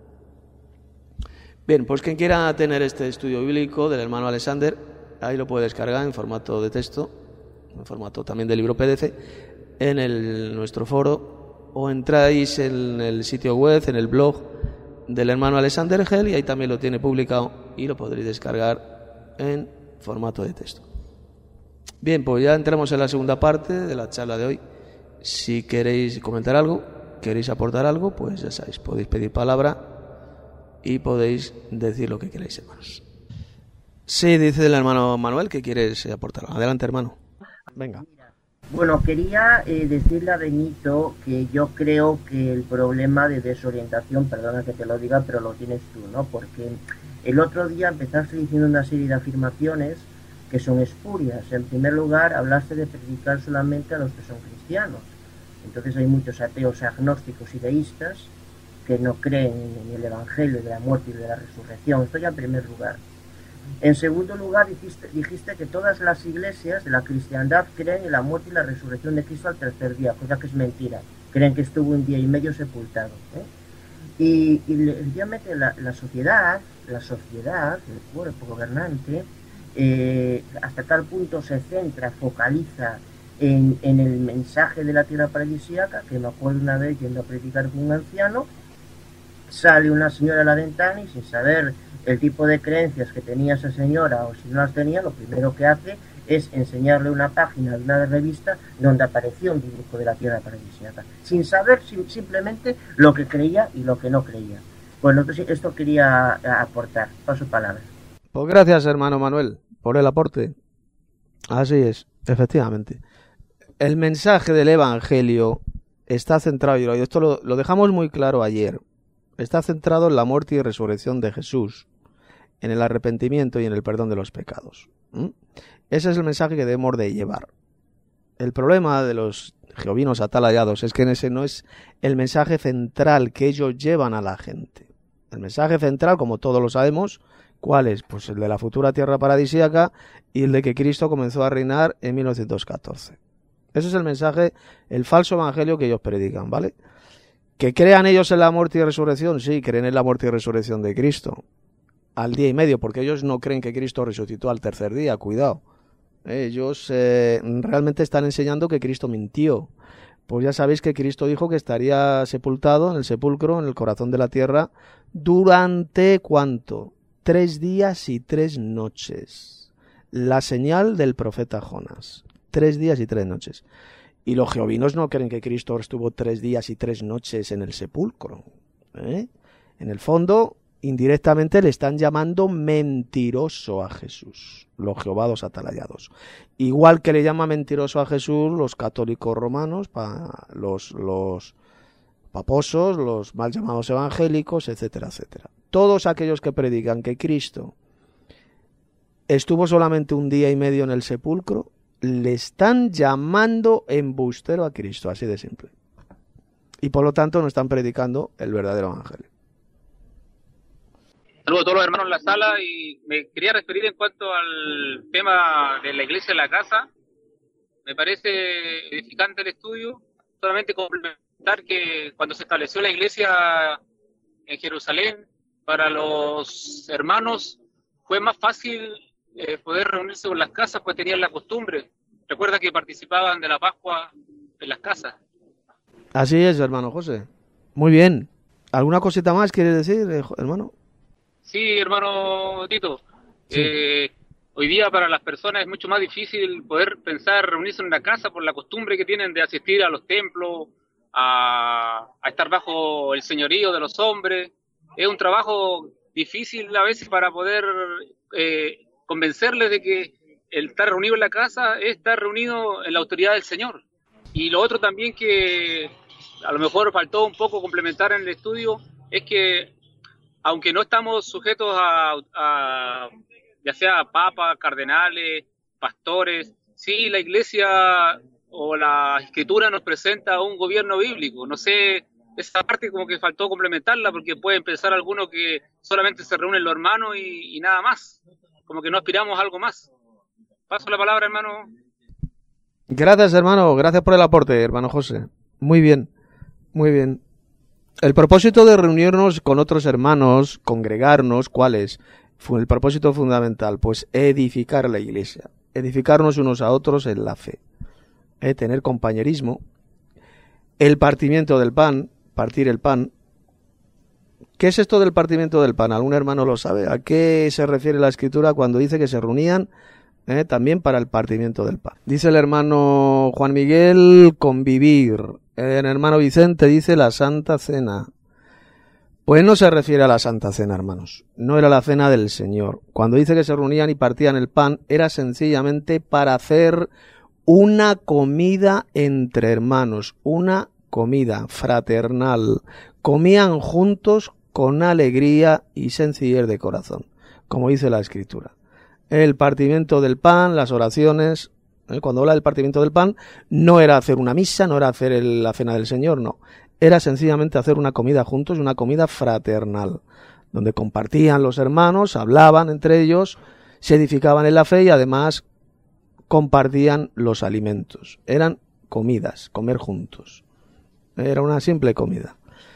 Speaker 1: Bien, pues quien quiera tener este estudio bíblico del hermano Alexander, ahí lo puede descargar en formato de texto, en formato también de libro P D F, en el, nuestro foro, o entráis en el sitio web, en el blog del hermano Alexander Hell, y ahí también lo tiene publicado y lo podréis descargar en formato de texto. Bien, pues ya entramos en la segunda parte de la charla de hoy. Si queréis comentar algo, queréis aportar algo, pues ya sabéis, podéis pedir palabra y podéis decir lo que queráis, hermanos. Sí, dice el hermano Manuel que quieres aportar. Adelante, hermano. Venga.
Speaker 3: Bueno, quería eh, decirle a Benito que yo creo que el problema de desorientación, perdona que te lo diga, pero lo tienes tú, ¿no? Porque el otro día empezaste diciendo una serie de afirmaciones que son espurias. En primer lugar, hablaste de predicar solamente a los que son cristianos. Entonces hay muchos ateos, agnósticos y deístas que no creen en el Evangelio de la muerte y de la resurrección. Esto ya en primer lugar. En segundo lugar, dijiste, dijiste que todas las iglesias de la cristiandad creen en la muerte y la resurrección de Cristo al tercer día, cosa que es mentira. Creen que estuvo un día y medio sepultado. ¿eh? Y, y obviamente la, la sociedad, la sociedad, el cuerpo gobernante, eh, hasta tal punto se centra, focaliza en, en el mensaje de la tierra paradisíaca, que me acuerdo una vez yendo a predicar con un anciano, sale una señora a la ventana y sin saber el tipo de creencias que tenía esa señora o si no las tenía, lo primero que hace es enseñarle una página de una revista donde apareció un dibujo de la tierra paradisíaca, sin saber sim- simplemente lo que creía y lo que no creía. Bueno, entonces esto quería aportar. Paso palabra.
Speaker 1: Pues gracias, hermano Manuel, por el aporte. Así es, efectivamente. El mensaje del Evangelio está centrado, y esto lo, lo dejamos muy claro ayer, está centrado en la muerte y resurrección de Jesús, en el arrepentimiento y en el perdón de los pecados. ¿Mm? Ese es el mensaje que debemos de llevar. El problema de los jehovinos atalayados es que ese no es el mensaje central que ellos llevan a la gente. El mensaje central, como todos lo sabemos, ¿cuál es? Pues el de la futura tierra paradisíaca y el de que Cristo comenzó a reinar en mil novecientos catorce. Ese es el mensaje, el falso evangelio que ellos predican, ¿vale? ¿Que crean ellos en la muerte y resurrección? Sí, creen en la muerte y resurrección de Cristo. Al día y medio, porque ellos no creen que Cristo resucitó al tercer día, cuidado. Ellos eh, realmente están enseñando que Cristo mintió. Pues ya sabéis que Cristo dijo que estaría sepultado en el sepulcro, en el corazón de la tierra, durante ¿cuánto? Tres días y tres noches. La señal del profeta Jonás. Tres días y tres noches. Y los jehovinos no creen que Cristo estuvo tres días y tres noches en el sepulcro. ¿eh? En el fondo, indirectamente le están llamando mentiroso a Jesús, los jehovados atalayados. Igual que le llama mentiroso a Jesús los católicos romanos, pa, los, los paposos, los mal llamados evangélicos, etcétera, etcétera. Todos aquellos que predican que Cristo estuvo solamente un día y medio en el sepulcro, le están llamando embustero a Cristo, así de simple. Y por lo tanto no están predicando el verdadero evangelio.
Speaker 4: Saludos a todos los hermanos en la sala y me quería referir en cuanto al tema de la iglesia en la casa. Me parece edificante el estudio, solamente complementar que cuando se estableció la iglesia en Jerusalén, para los hermanos fue más fácil eh, poder reunirse con las casas, pues tenían la costumbre. Recuerda que participaban de la Pascua en las casas.
Speaker 1: Así es, hermano José. Muy bien. ¿Alguna cosita más quieres decir, hermano?
Speaker 4: Sí, hermano Tito.
Speaker 1: Sí.
Speaker 4: Eh, hoy día para las personas es mucho más difícil poder pensar reunirse en una casa por la costumbre que tienen de asistir a los templos, a, a estar bajo el señorío de los hombres. Es un trabajo difícil a veces para poder eh, convencerles de que el estar reunido en la casa es estar reunido en la autoridad del Señor. Y lo otro también que a lo mejor faltó un poco complementar en el estudio es que aunque no estamos sujetos a, a ya sea papas, cardenales, pastores, sí la iglesia o la escritura nos presenta un gobierno bíblico. No sé, esa parte como que faltó complementarla porque pueden pensar algunos que solamente se reúnen los hermanos y, y nada más, como que no aspiramos a algo más. Paso la palabra, hermano.
Speaker 1: Gracias, hermano, gracias por el aporte, hermano José. Muy bien, muy bien. El propósito de reunirnos con otros hermanos, congregarnos, ¿cuál es? Fue el propósito fundamental, pues edificar la iglesia, edificarnos unos a otros en la fe, ¿eh? Tener compañerismo, el partimiento del pan, partir el pan. ¿Qué es esto del partimiento del pan? ¿Algún hermano lo sabe? ¿A qué se refiere la Escritura cuando dice que se reunían eh, también para el partimiento del pan? Dice el hermano Juan Miguel, convivir. El hermano Vicente dice la Santa Cena. Pues no se refiere a la Santa Cena, hermanos. No era la cena del Señor. Cuando dice que se reunían y partían el pan, era sencillamente para hacer una comida entre hermanos, una comida fraternal. Comían juntos con alegría y sencillez de corazón, como dice la Escritura. El partimiento del pan, las oraciones. Cuando habla del partimiento del pan, no era hacer una misa, no era hacer el, la cena del Señor, no. Era sencillamente hacer una comida juntos, una comida fraternal, donde compartían los hermanos, hablaban entre ellos, se edificaban en la fe y además compartían los alimentos. Eran comidas, comer juntos. Era una simple comida.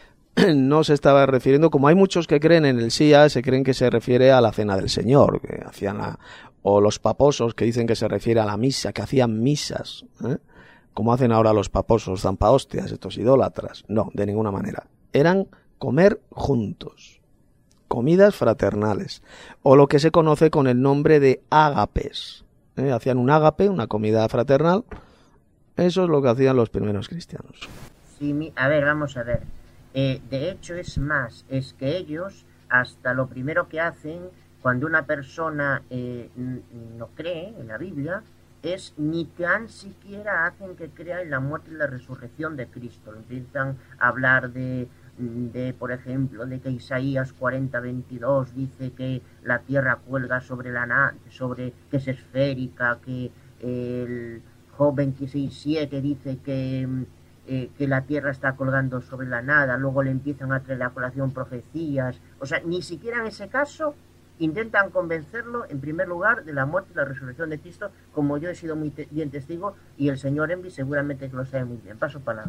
Speaker 1: No se estaba refiriendo, como hay muchos que creen en el S I A, se creen que se refiere a la cena del Señor, que hacían la, o los paposos que dicen que se refiere a la misa, que hacían misas, ¿eh? Como hacen ahora los paposos, zampahostias, estos idólatras. No, de ninguna manera. Eran comer juntos, comidas fraternales, o lo que se conoce con el nombre de ágapes. ¿eh? Hacían un ágape, una comida fraternal. Eso es lo que hacían los primeros cristianos.
Speaker 3: Sí, mi, a ver, vamos a ver. Eh, de hecho es más, es que ellos hasta lo primero que hacen cuando una persona eh, no cree en la Biblia es ni tan siquiera hacen que crea en la muerte y la resurrección de Cristo. Empiezan a hablar de, de por ejemplo, de que Isaías cuarenta veintidós dice que la tierra cuelga sobre la nada, sobre que es esférica, que el Job veintiséis siete dice que Eh, que la tierra está colgando sobre la nada, luego le empiezan a traer a colación profecías, o sea, ni siquiera en ese caso intentan convencerlo, en primer lugar, de la muerte y la resurrección de Cristo, como yo he sido muy te- bien testigo, y el señor Envi seguramente que lo sabe muy bien. Paso palabra.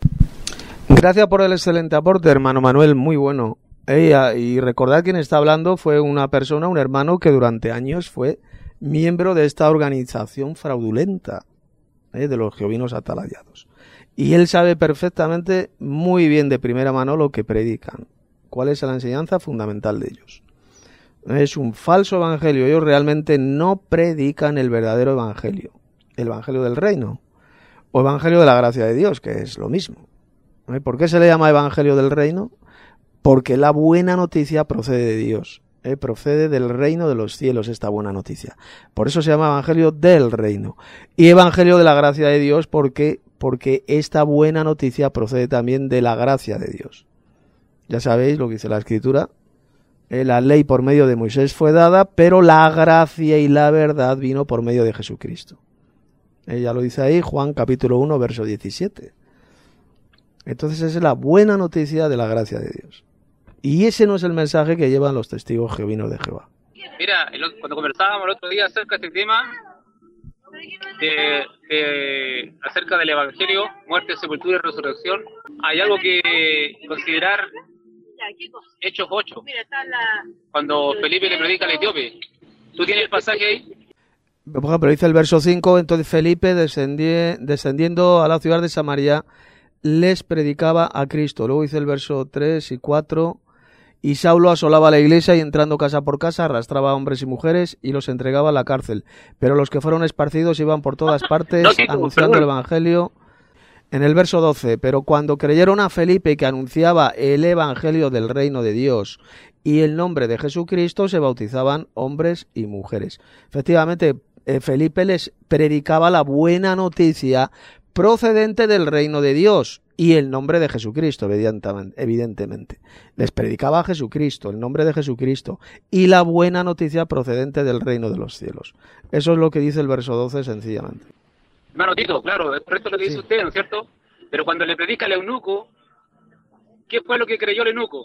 Speaker 1: Gracias por el excelente aporte, hermano Manuel, muy bueno. Ella, y recordad quién está hablando fue una persona, un hermano que durante años fue miembro de esta organización fraudulenta, eh, de los jehovinos atalayados. Y él sabe perfectamente, muy bien de primera mano, lo que predican. ¿Cuál es la enseñanza fundamental de ellos? Es un falso evangelio. Ellos realmente no predican el verdadero evangelio. El evangelio del reino. O evangelio de la gracia de Dios, que es lo mismo. ¿Por qué se le llama evangelio del reino? Porque la buena noticia procede de Dios. ¿eh? Procede del reino de los cielos esta buena noticia. Por eso se llama evangelio del reino. Y evangelio de la gracia de Dios porque, porque esta buena noticia procede también de la gracia de Dios. Ya sabéis lo que dice la Escritura. Eh, la ley por medio de Moisés fue dada, pero la gracia y la verdad vino por medio de Jesucristo. Eh, ya lo dice ahí Juan capítulo uno, verso diecisiete. Entonces esa es la buena noticia de la gracia de Dios. Y ese no es el mensaje que llevan los testigos jehovinos de Jehová.
Speaker 4: Mira, el, cuando conversábamos el otro día acerca de este tema, de, de, acerca del Evangelio, muerte, sepultura y resurrección, hay algo que considerar. Hechos ocho, cuando Felipe le predica al etíope. ¿Tú tienes el pasaje ahí?
Speaker 1: Por ejemplo, dice el verso cinco, entonces Felipe descendie, descendiendo a la ciudad de Samaria, les predicaba a Cristo. Luego dice el verso tres y cuatro, y Saulo asolaba la iglesia y entrando casa por casa arrastraba a hombres y mujeres y los entregaba a la cárcel. Pero los que fueron esparcidos iban por todas partes no, anunciando el evangelio. En el verso doce, pero cuando creyeron a Felipe que anunciaba el evangelio del reino de Dios y el nombre de Jesucristo, se bautizaban hombres y mujeres. Efectivamente, Felipe les predicaba la buena noticia procedente del reino de Dios y el nombre de Jesucristo, evidentemente. Les predicaba a Jesucristo, el nombre de Jesucristo y la buena noticia procedente del reino de los cielos. Eso es lo que dice el verso doce sencillamente.
Speaker 4: Hermano Tito, claro, es correcto lo que dice sí. usted, ¿no es cierto? Pero cuando le predica al eunuco, ¿qué fue lo que creyó el eunuco?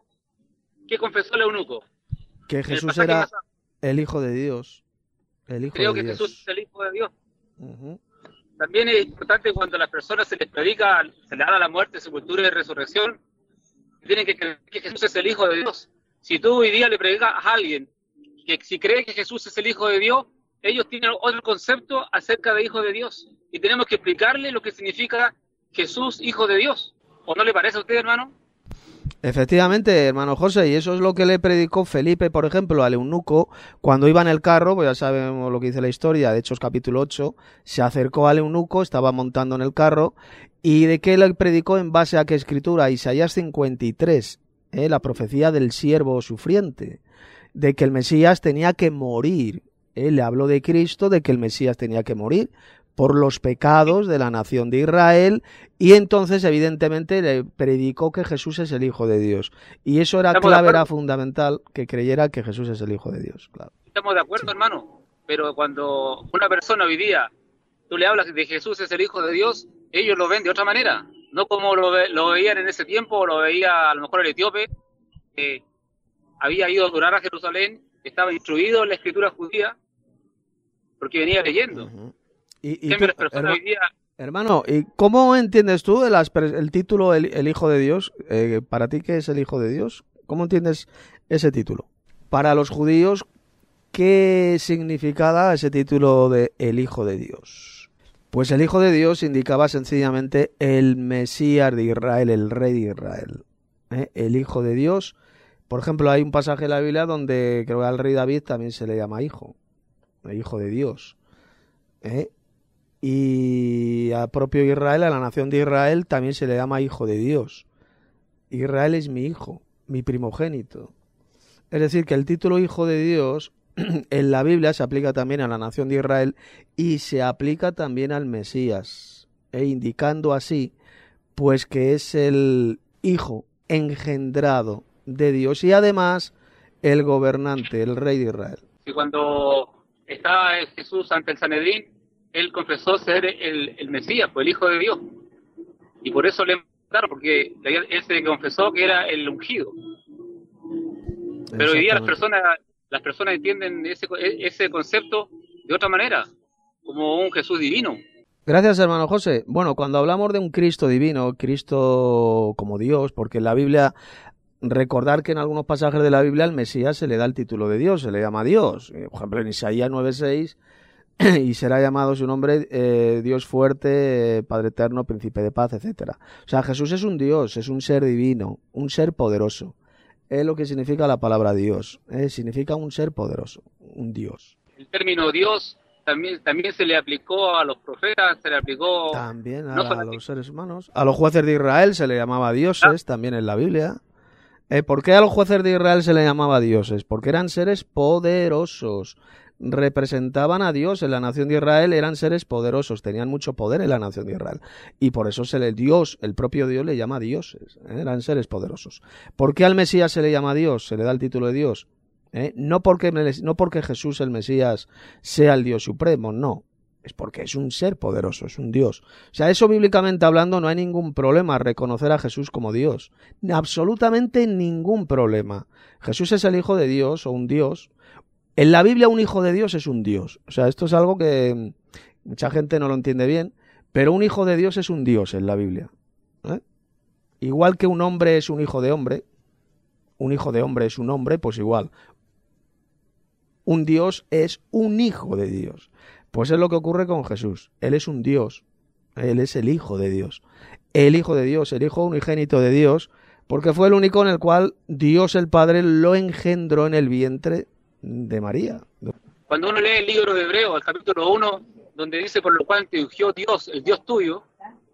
Speaker 4: ¿Qué confesó el eunuco?
Speaker 1: Que Jesús el era el Hijo de Dios. El Hijo
Speaker 4: Creo
Speaker 1: de
Speaker 4: que
Speaker 1: Dios.
Speaker 4: Jesús es el Hijo de Dios.
Speaker 1: Uh-huh.
Speaker 4: También es importante cuando a las personas se les predica, se les da la muerte, sepultura y resurrección, tienen que creer que Jesús es el Hijo de Dios. Si tú hoy día le predicas a alguien que si cree que Jesús es el Hijo de Dios, ellos tienen otro concepto acerca de Hijo de Dios. Y tenemos que explicarle lo que significa Jesús, Hijo de Dios. ¿O no le parece a usted, hermano?
Speaker 1: Efectivamente, hermano José, y eso es lo que le predicó Felipe, por ejemplo, al eunuco, cuando iba en el carro, pues ya sabemos lo que dice la historia, de Hechos capítulo ocho, se acercó al eunuco, estaba montando en el carro, y de qué le predicó en base a qué escritura, Isaías cincuenta y tres, ¿eh? La profecía del siervo sufriente, de que el Mesías tenía que morir. Él le habló de Cristo, de que el Mesías tenía que morir por los pecados de la nación de Israel, y entonces evidentemente le predicó que Jesús es el Hijo de Dios. Y eso era clave, era fundamental, que creyera que Jesús es el Hijo de Dios. Claro.
Speaker 4: Estamos de acuerdo, sí. hermano, pero cuando una persona hoy día, tú le hablas de Jesús es el Hijo de Dios, ellos lo ven de otra manera, no como lo, ve, lo veían en ese tiempo, o lo veía a lo mejor el etíope, que había ido a adorar a Jerusalén, estaba instruido en la escritura judía, porque venía leyendo. Uh-huh.
Speaker 1: Y, y tú, hermano, hoy día... hermano, ¿y cómo entiendes tú el, el título el, el Hijo de Dios? Eh, ¿Para ti qué es el Hijo de Dios? ¿Cómo entiendes ese título? Para los judíos, ¿qué significaba ese título de el Hijo de Dios? Pues el Hijo de Dios indicaba sencillamente el Mesías de Israel, el Rey de Israel. ¿Eh? El Hijo de Dios. Por ejemplo, hay un pasaje en la Biblia donde creo que al rey David también se le llama hijo. El Hijo de Dios. ¿Eh? Y al propio Israel, a la nación de Israel, también se le llama Hijo de Dios. Israel es mi hijo, mi primogénito. Es decir, que el título Hijo de Dios en la Biblia se aplica también a la nación de Israel y se aplica también al Mesías, e indicando así, pues que es el Hijo engendrado de Dios y además el gobernante, el Rey de Israel.
Speaker 4: Y cuando estaba Jesús ante el Sanedrín, él confesó ser el, el Mesías, pues el Hijo de Dios. Y por eso le mataron, porque él se confesó que era el ungido. Pero hoy día las personas, las personas entienden ese, ese concepto de otra manera, como un Jesús divino.
Speaker 1: Gracias, hermano José. Bueno, cuando hablamos de un Cristo divino, Cristo como Dios, porque en la Biblia, recordar que en algunos pasajes de la Biblia al Mesías se le da el título de Dios, se le llama Dios. Por ejemplo, en Isaías nueve seis y será llamado su nombre eh, Dios fuerte, eh, Padre eterno, Príncipe de paz, etcétera. O sea, Jesús es un Dios, es un ser divino, un ser poderoso. Es lo que significa la palabra Dios, eh, significa un ser poderoso, un Dios.
Speaker 4: El término Dios también, también se le aplicó a los profetas, se le aplicó...
Speaker 1: También a,
Speaker 4: no
Speaker 1: a los seres humanos. A los jueces de Israel se le llamaba dioses, ah. también en la Biblia. Eh, ¿Por qué a los jueces de Israel se le llamaba dioses? Porque eran seres poderosos. Representaban a Dios en la nación de Israel, eran seres poderosos, tenían mucho poder en la nación de Israel. Y por eso se le Dios, el propio Dios le llama dioses, ¿eh? Eran seres poderosos. ¿Por qué al Mesías se le llama Dios? Se le da el título de Dios. ¿Eh? No porque, no porque Jesús el Mesías sea el Dios supremo, no, es porque es un ser poderoso, es un Dios. O sea, eso bíblicamente hablando no hay ningún problema reconocer a Jesús como Dios, absolutamente ningún problema. Jesús es el Hijo de Dios o un Dios. En la Biblia un Hijo de Dios es un Dios. O sea, esto es algo que mucha gente no lo entiende bien, pero un Hijo de Dios es un Dios en la Biblia. ¿Eh? Igual que un hombre es un hijo de hombre, un hijo de hombre es un hombre, pues igual. Un Dios es un hijo de Dios. Pues es lo que ocurre con Jesús. Él es un Dios. Él es el Hijo de Dios. El Hijo de Dios, el Hijo unigénito de Dios, porque fue el único en el cual Dios el Padre lo engendró en el vientre de María.
Speaker 4: Cuando uno lee el libro de Hebreos, el capítulo uno, donde dice por lo cual te ungió Dios, el Dios tuyo,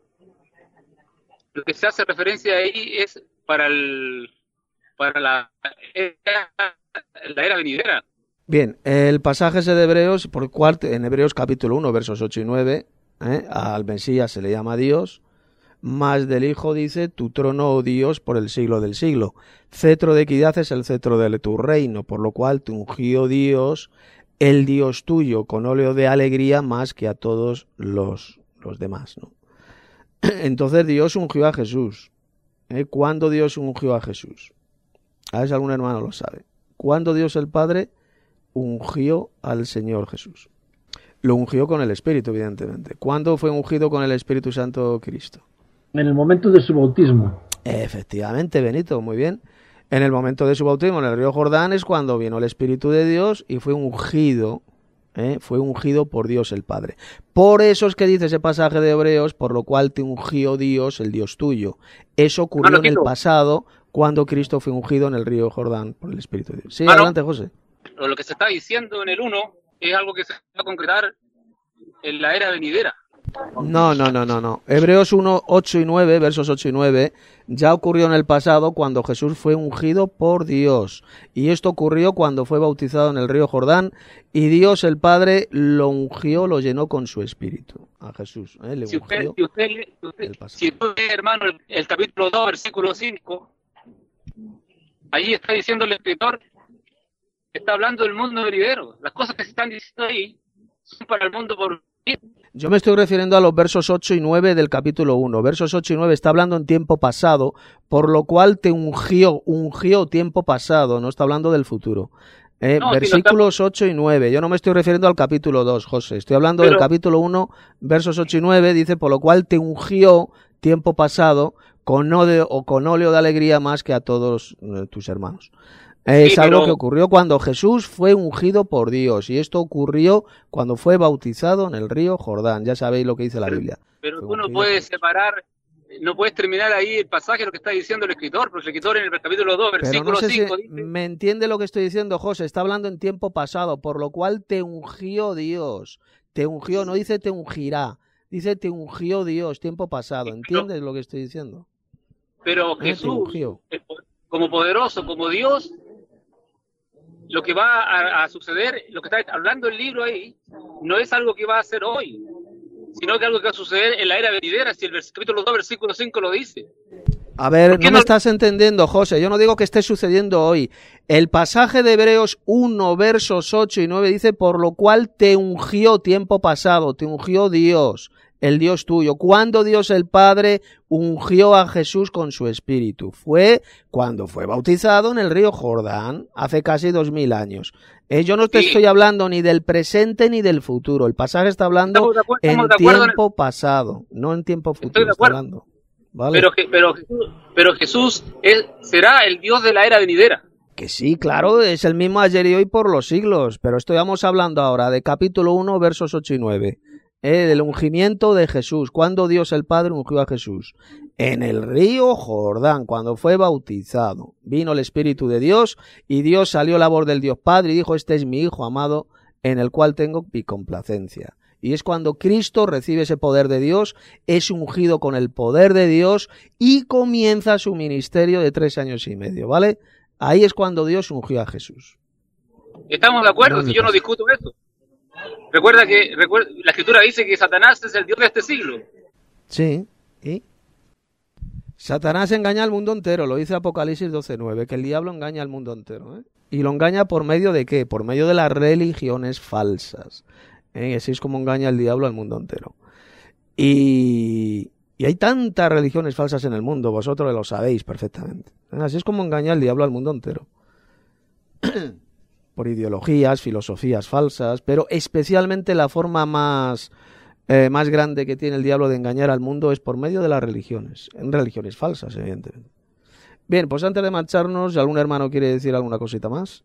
Speaker 4: lo que se hace referencia ahí es para el para la era, la era venidera.
Speaker 1: Bien, el pasaje ese de Hebreos, por el cual en Hebreos capítulo uno, versos ocho y nueve, ¿eh? al Mesías se le llama Dios, más del Hijo dice, tu trono, oh Dios, por el siglo del siglo. Cetro de equidad es el cetro de tu reino, por lo cual te ungió Dios, el Dios tuyo, con óleo de alegría más que a todos los, los demás, ¿no? Entonces Dios ungió a Jesús. ¿Eh? ¿Cuándo Dios ungió a Jesús? A ver si algún hermano lo sabe. ¿Cuándo Dios el Padre ungió al Señor Jesús? Lo ungió con el Espíritu, evidentemente. ¿Cuándo fue ungido con el Espíritu Santo Cristo?
Speaker 5: En el momento de su bautismo.
Speaker 1: Efectivamente, Benito, muy bien. En el momento de su bautismo en el río Jordán es cuando vino el Espíritu de Dios y fue ungido, ¿eh? fue ungido por Dios el Padre. Por eso es que dice ese pasaje de Hebreos, por lo cual te ungió Dios, el Dios tuyo. Eso ocurrió en el pasado, cuando Cristo fue ungido en el río Jordán por el Espíritu de Dios. Sí, adelante, José.
Speaker 4: Lo que se está diciendo en el uno es algo que se va a concretar en la era venidera.
Speaker 1: No, no, no, no, no. Hebreos uno, ocho y nueve, versos ocho y nueve, ya ocurrió en el pasado cuando Jesús fue ungido por Dios. Y esto ocurrió cuando fue bautizado en el río Jordán y Dios el Padre lo ungió, lo llenó con su espíritu. A Jesús, ¿eh? Le
Speaker 4: si usted,
Speaker 1: ungió
Speaker 4: si usted, si usted, si usted hermano, el, el capítulo dos, versículo cinco, allí está diciendo el escritor, está hablando del mundo venidero. Las cosas que se están diciendo ahí son para el mundo por venir.
Speaker 1: Yo me estoy refiriendo a los versos ocho y nueve del capítulo uno. Versos ocho y nueve está hablando en tiempo pasado, por lo cual te ungió, ungió tiempo pasado, no está hablando del futuro. Eh, no, versículos si no está... ocho y nueve. Yo no me estoy refiriendo al capítulo dos, José. Estoy hablando Pero... del capítulo uno, versos ocho y nueve. Dice, por lo cual te ungió tiempo pasado con, ode, o con óleo de alegría más que a todos eh, tus hermanos. Es sí, algo pero... que ocurrió cuando Jesús fue ungido por Dios, y esto ocurrió cuando fue bautizado en el río Jordán. Ya sabéis lo que dice la
Speaker 4: pero,
Speaker 1: Biblia.
Speaker 4: Pero tú no puedes separar, no puedes terminar ahí el pasaje, lo que está diciendo el escritor, porque el escritor en el capítulo dos, versículo
Speaker 1: no sé
Speaker 4: cinco,
Speaker 1: si
Speaker 4: dice...
Speaker 1: ¿Me entiende lo que estoy diciendo, José? Está hablando en tiempo pasado, por lo cual te ungió Dios. Te ungió, no dice te ungirá, dice te ungió Dios, tiempo pasado. ¿Entiendes pero, lo que estoy diciendo?
Speaker 4: Pero ¿Eh? Jesús, como poderoso, como Dios... Lo que va a, a suceder, lo que está hablando el libro ahí, no es algo que va a hacer hoy, sino que algo que va a suceder en la era venidera, si el capítulo dos, versículo cinco lo dice.
Speaker 1: A ver, no, no me estás entendiendo, José, yo no digo que esté sucediendo hoy. El pasaje de Hebreos uno, versos ocho y nueve dice, por lo cual te ungió tiempo pasado, te ungió Dios, el Dios tuyo. Cuando Dios el Padre ungió a Jesús con su espíritu. Fue cuando fue bautizado en el río Jordán, hace casi dos mil años. Eh, yo no te sí. estoy hablando ni del presente ni del futuro. El pasaje está hablando acuerdo, en tiempo en el... pasado, no en tiempo futuro. Está hablando. ¿Vale?
Speaker 4: Pero, pero, pero Jesús es, será el Dios de la era venidera.
Speaker 1: Que sí, claro, es el mismo ayer y hoy por los siglos, pero estamos hablando ahora de capítulo uno, versos ocho y nueve, ¿eh? Del ungimiento de Jesús. ¿Cuándo Dios el Padre ungió a Jesús? En el río Jordán, cuando fue bautizado. Vino el Espíritu de Dios y Dios salió a la voz del Dios Padre y dijo: este es mi Hijo amado, en el cual tengo mi complacencia. Y es cuando Cristo recibe ese poder de Dios, es ungido con el poder de Dios y comienza su ministerio de tres años y medio, ¿vale? Ahí es cuando Dios ungió a Jesús.
Speaker 4: Estamos de acuerdo, si yo no discuto eso. Recuerda que recuerda, la Escritura dice que Satanás es el Dios de este siglo.
Speaker 1: Sí, ¿y? Satanás engaña al mundo entero, lo dice Apocalipsis doce nueve, que el diablo engaña al mundo entero, ¿eh? ¿Y lo engaña por medio de qué? Por medio de las religiones falsas. ¿Eh? Así es como engaña el diablo al mundo entero. Y, y hay tantas religiones falsas en el mundo, vosotros lo sabéis perfectamente. ¿Eh? Así es como engaña el diablo al mundo entero. Por ideologías, filosofías falsas, pero especialmente la forma más, eh, más grande que tiene el diablo de engañar al mundo es por medio de las religiones, en religiones falsas, evidentemente. Bien, pues antes de marcharnos, ¿algún hermano quiere decir alguna cosita más?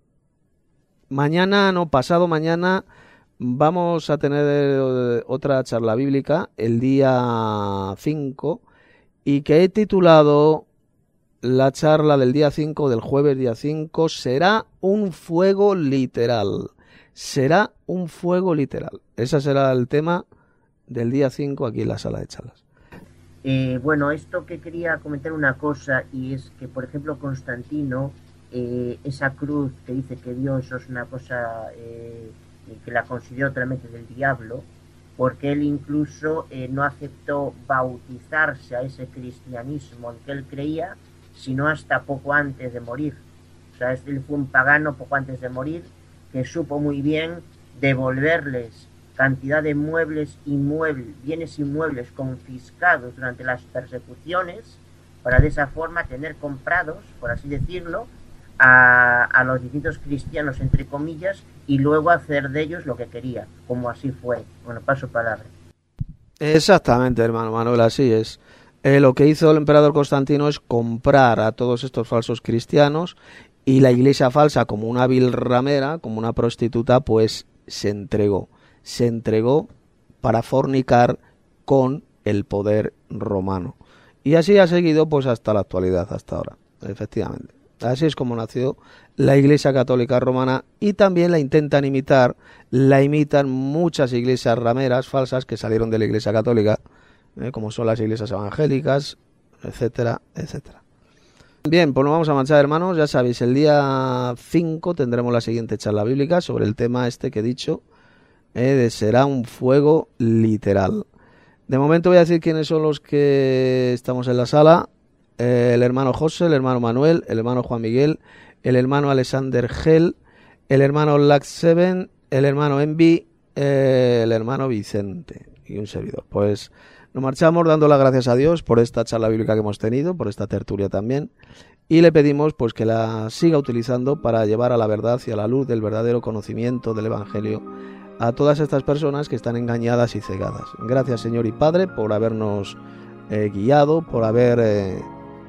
Speaker 1: Mañana, no, pasado mañana, vamos a tener otra charla bíblica, el día cinco, y que he titulado la charla del día cinco, del jueves día cinco, será un fuego literal. Será un fuego literal. Ese será el tema del día cinco aquí en la sala de charlas.
Speaker 3: Eh, bueno, esto que quería comentar una cosa, y es que, por ejemplo, Constantino, eh, esa cruz que dice que Dios es una cosa eh, que la consideró totalmente del diablo, porque él incluso eh, no aceptó bautizarse a ese cristianismo en que él creía, sino hasta poco antes de morir. O sea, él fue un pagano poco antes de morir, que supo muy bien devolverles cantidad de muebles inmuebles, bienes inmuebles confiscados durante las persecuciones, para de esa forma tener comprados, por así decirlo, a, a los distintos cristianos, entre comillas, y luego hacer de ellos lo que quería, como así fue. Bueno, paso palabra.
Speaker 1: Exactamente, hermano Manuel, así es. Eh, lo que hizo el emperador Constantino es comprar a todos estos falsos cristianos, y la iglesia falsa, como una vil ramera, como una prostituta, pues se entregó. Se entregó para fornicar con el poder romano. Y así ha seguido pues hasta la actualidad, hasta ahora, efectivamente. Así es como nació la Iglesia Católica Romana, y también la intentan imitar, la imitan muchas iglesias rameras falsas que salieron de la Iglesia Católica, eh, como son las iglesias evangélicas, etcétera, etcétera. Bien, pues nos vamos a marchar, hermanos. Ya sabéis, el día cinco tendremos la siguiente charla bíblica sobre el tema este que he dicho, eh, de será un fuego literal. De momento voy a decir quiénes son los que estamos en la sala. Eh, el hermano José, el hermano Manuel, el hermano Juan Miguel, el hermano Alexander Gel, el hermano Lax Seven, el hermano Envy, eh, el hermano Vicente y un servidor. Pues nos marchamos dando las gracias a Dios por esta charla bíblica que hemos tenido, por esta tertulia también, y le pedimos pues que la siga utilizando para llevar a la verdad y a la luz del verdadero conocimiento del Evangelio a todas estas personas que están engañadas y cegadas. Gracias, Señor y Padre, por habernos eh, guiado, por haber eh,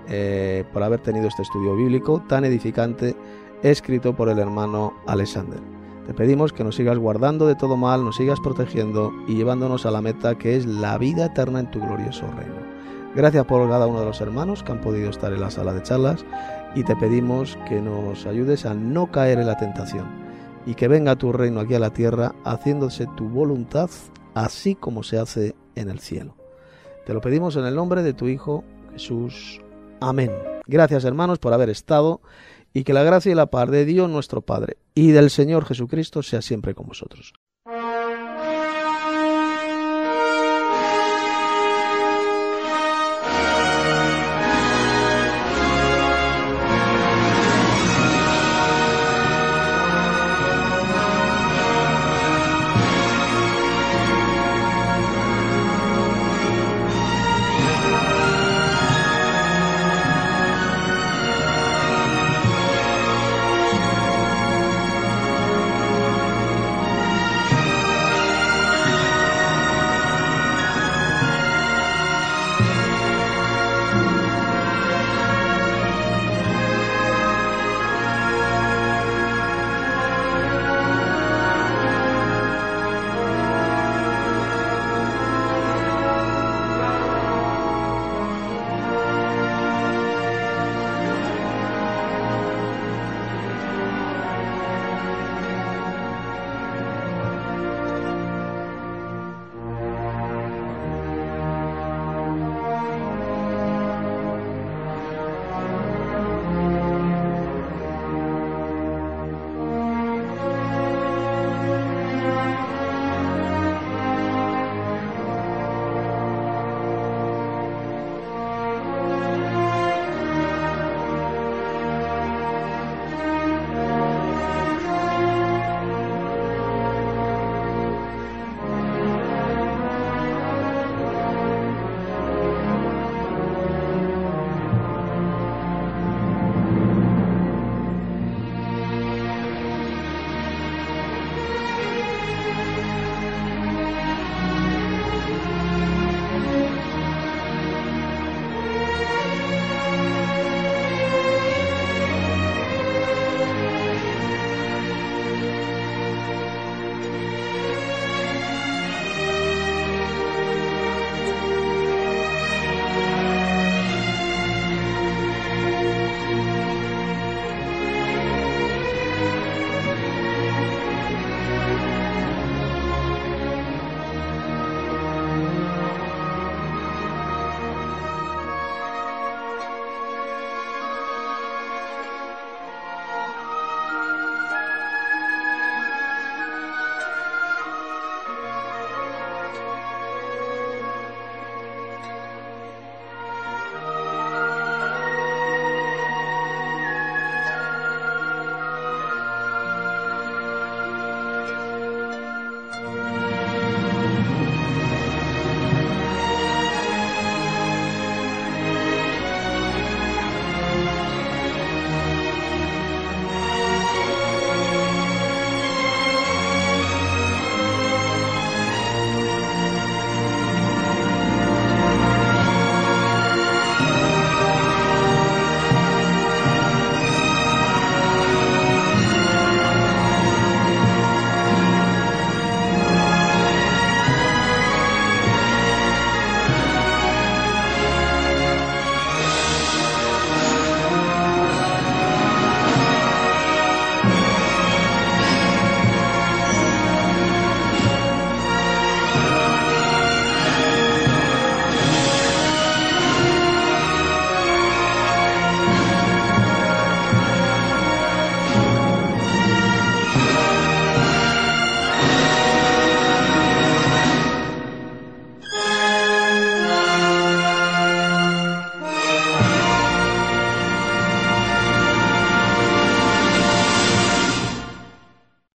Speaker 1: eh, por haber tenido este estudio bíblico tan edificante, escrito por el hermano Alexander. Te pedimos que nos sigas guardando de todo mal, nos sigas protegiendo y llevándonos a la meta, que es la vida eterna en tu glorioso reino. Gracias por cada uno de los hermanos que han podido estar en la sala de charlas, y te pedimos que nos ayudes a no caer en la tentación, y que venga tu reino aquí a la tierra, haciéndose tu voluntad, así como se hace en el cielo. Te lo pedimos en el nombre de tu Hijo Jesús. Amén. Gracias, hermanos, por haber estado, y que la gracia y la paz de Dios nuestro Padre y del Señor Jesucristo sea siempre con vosotros.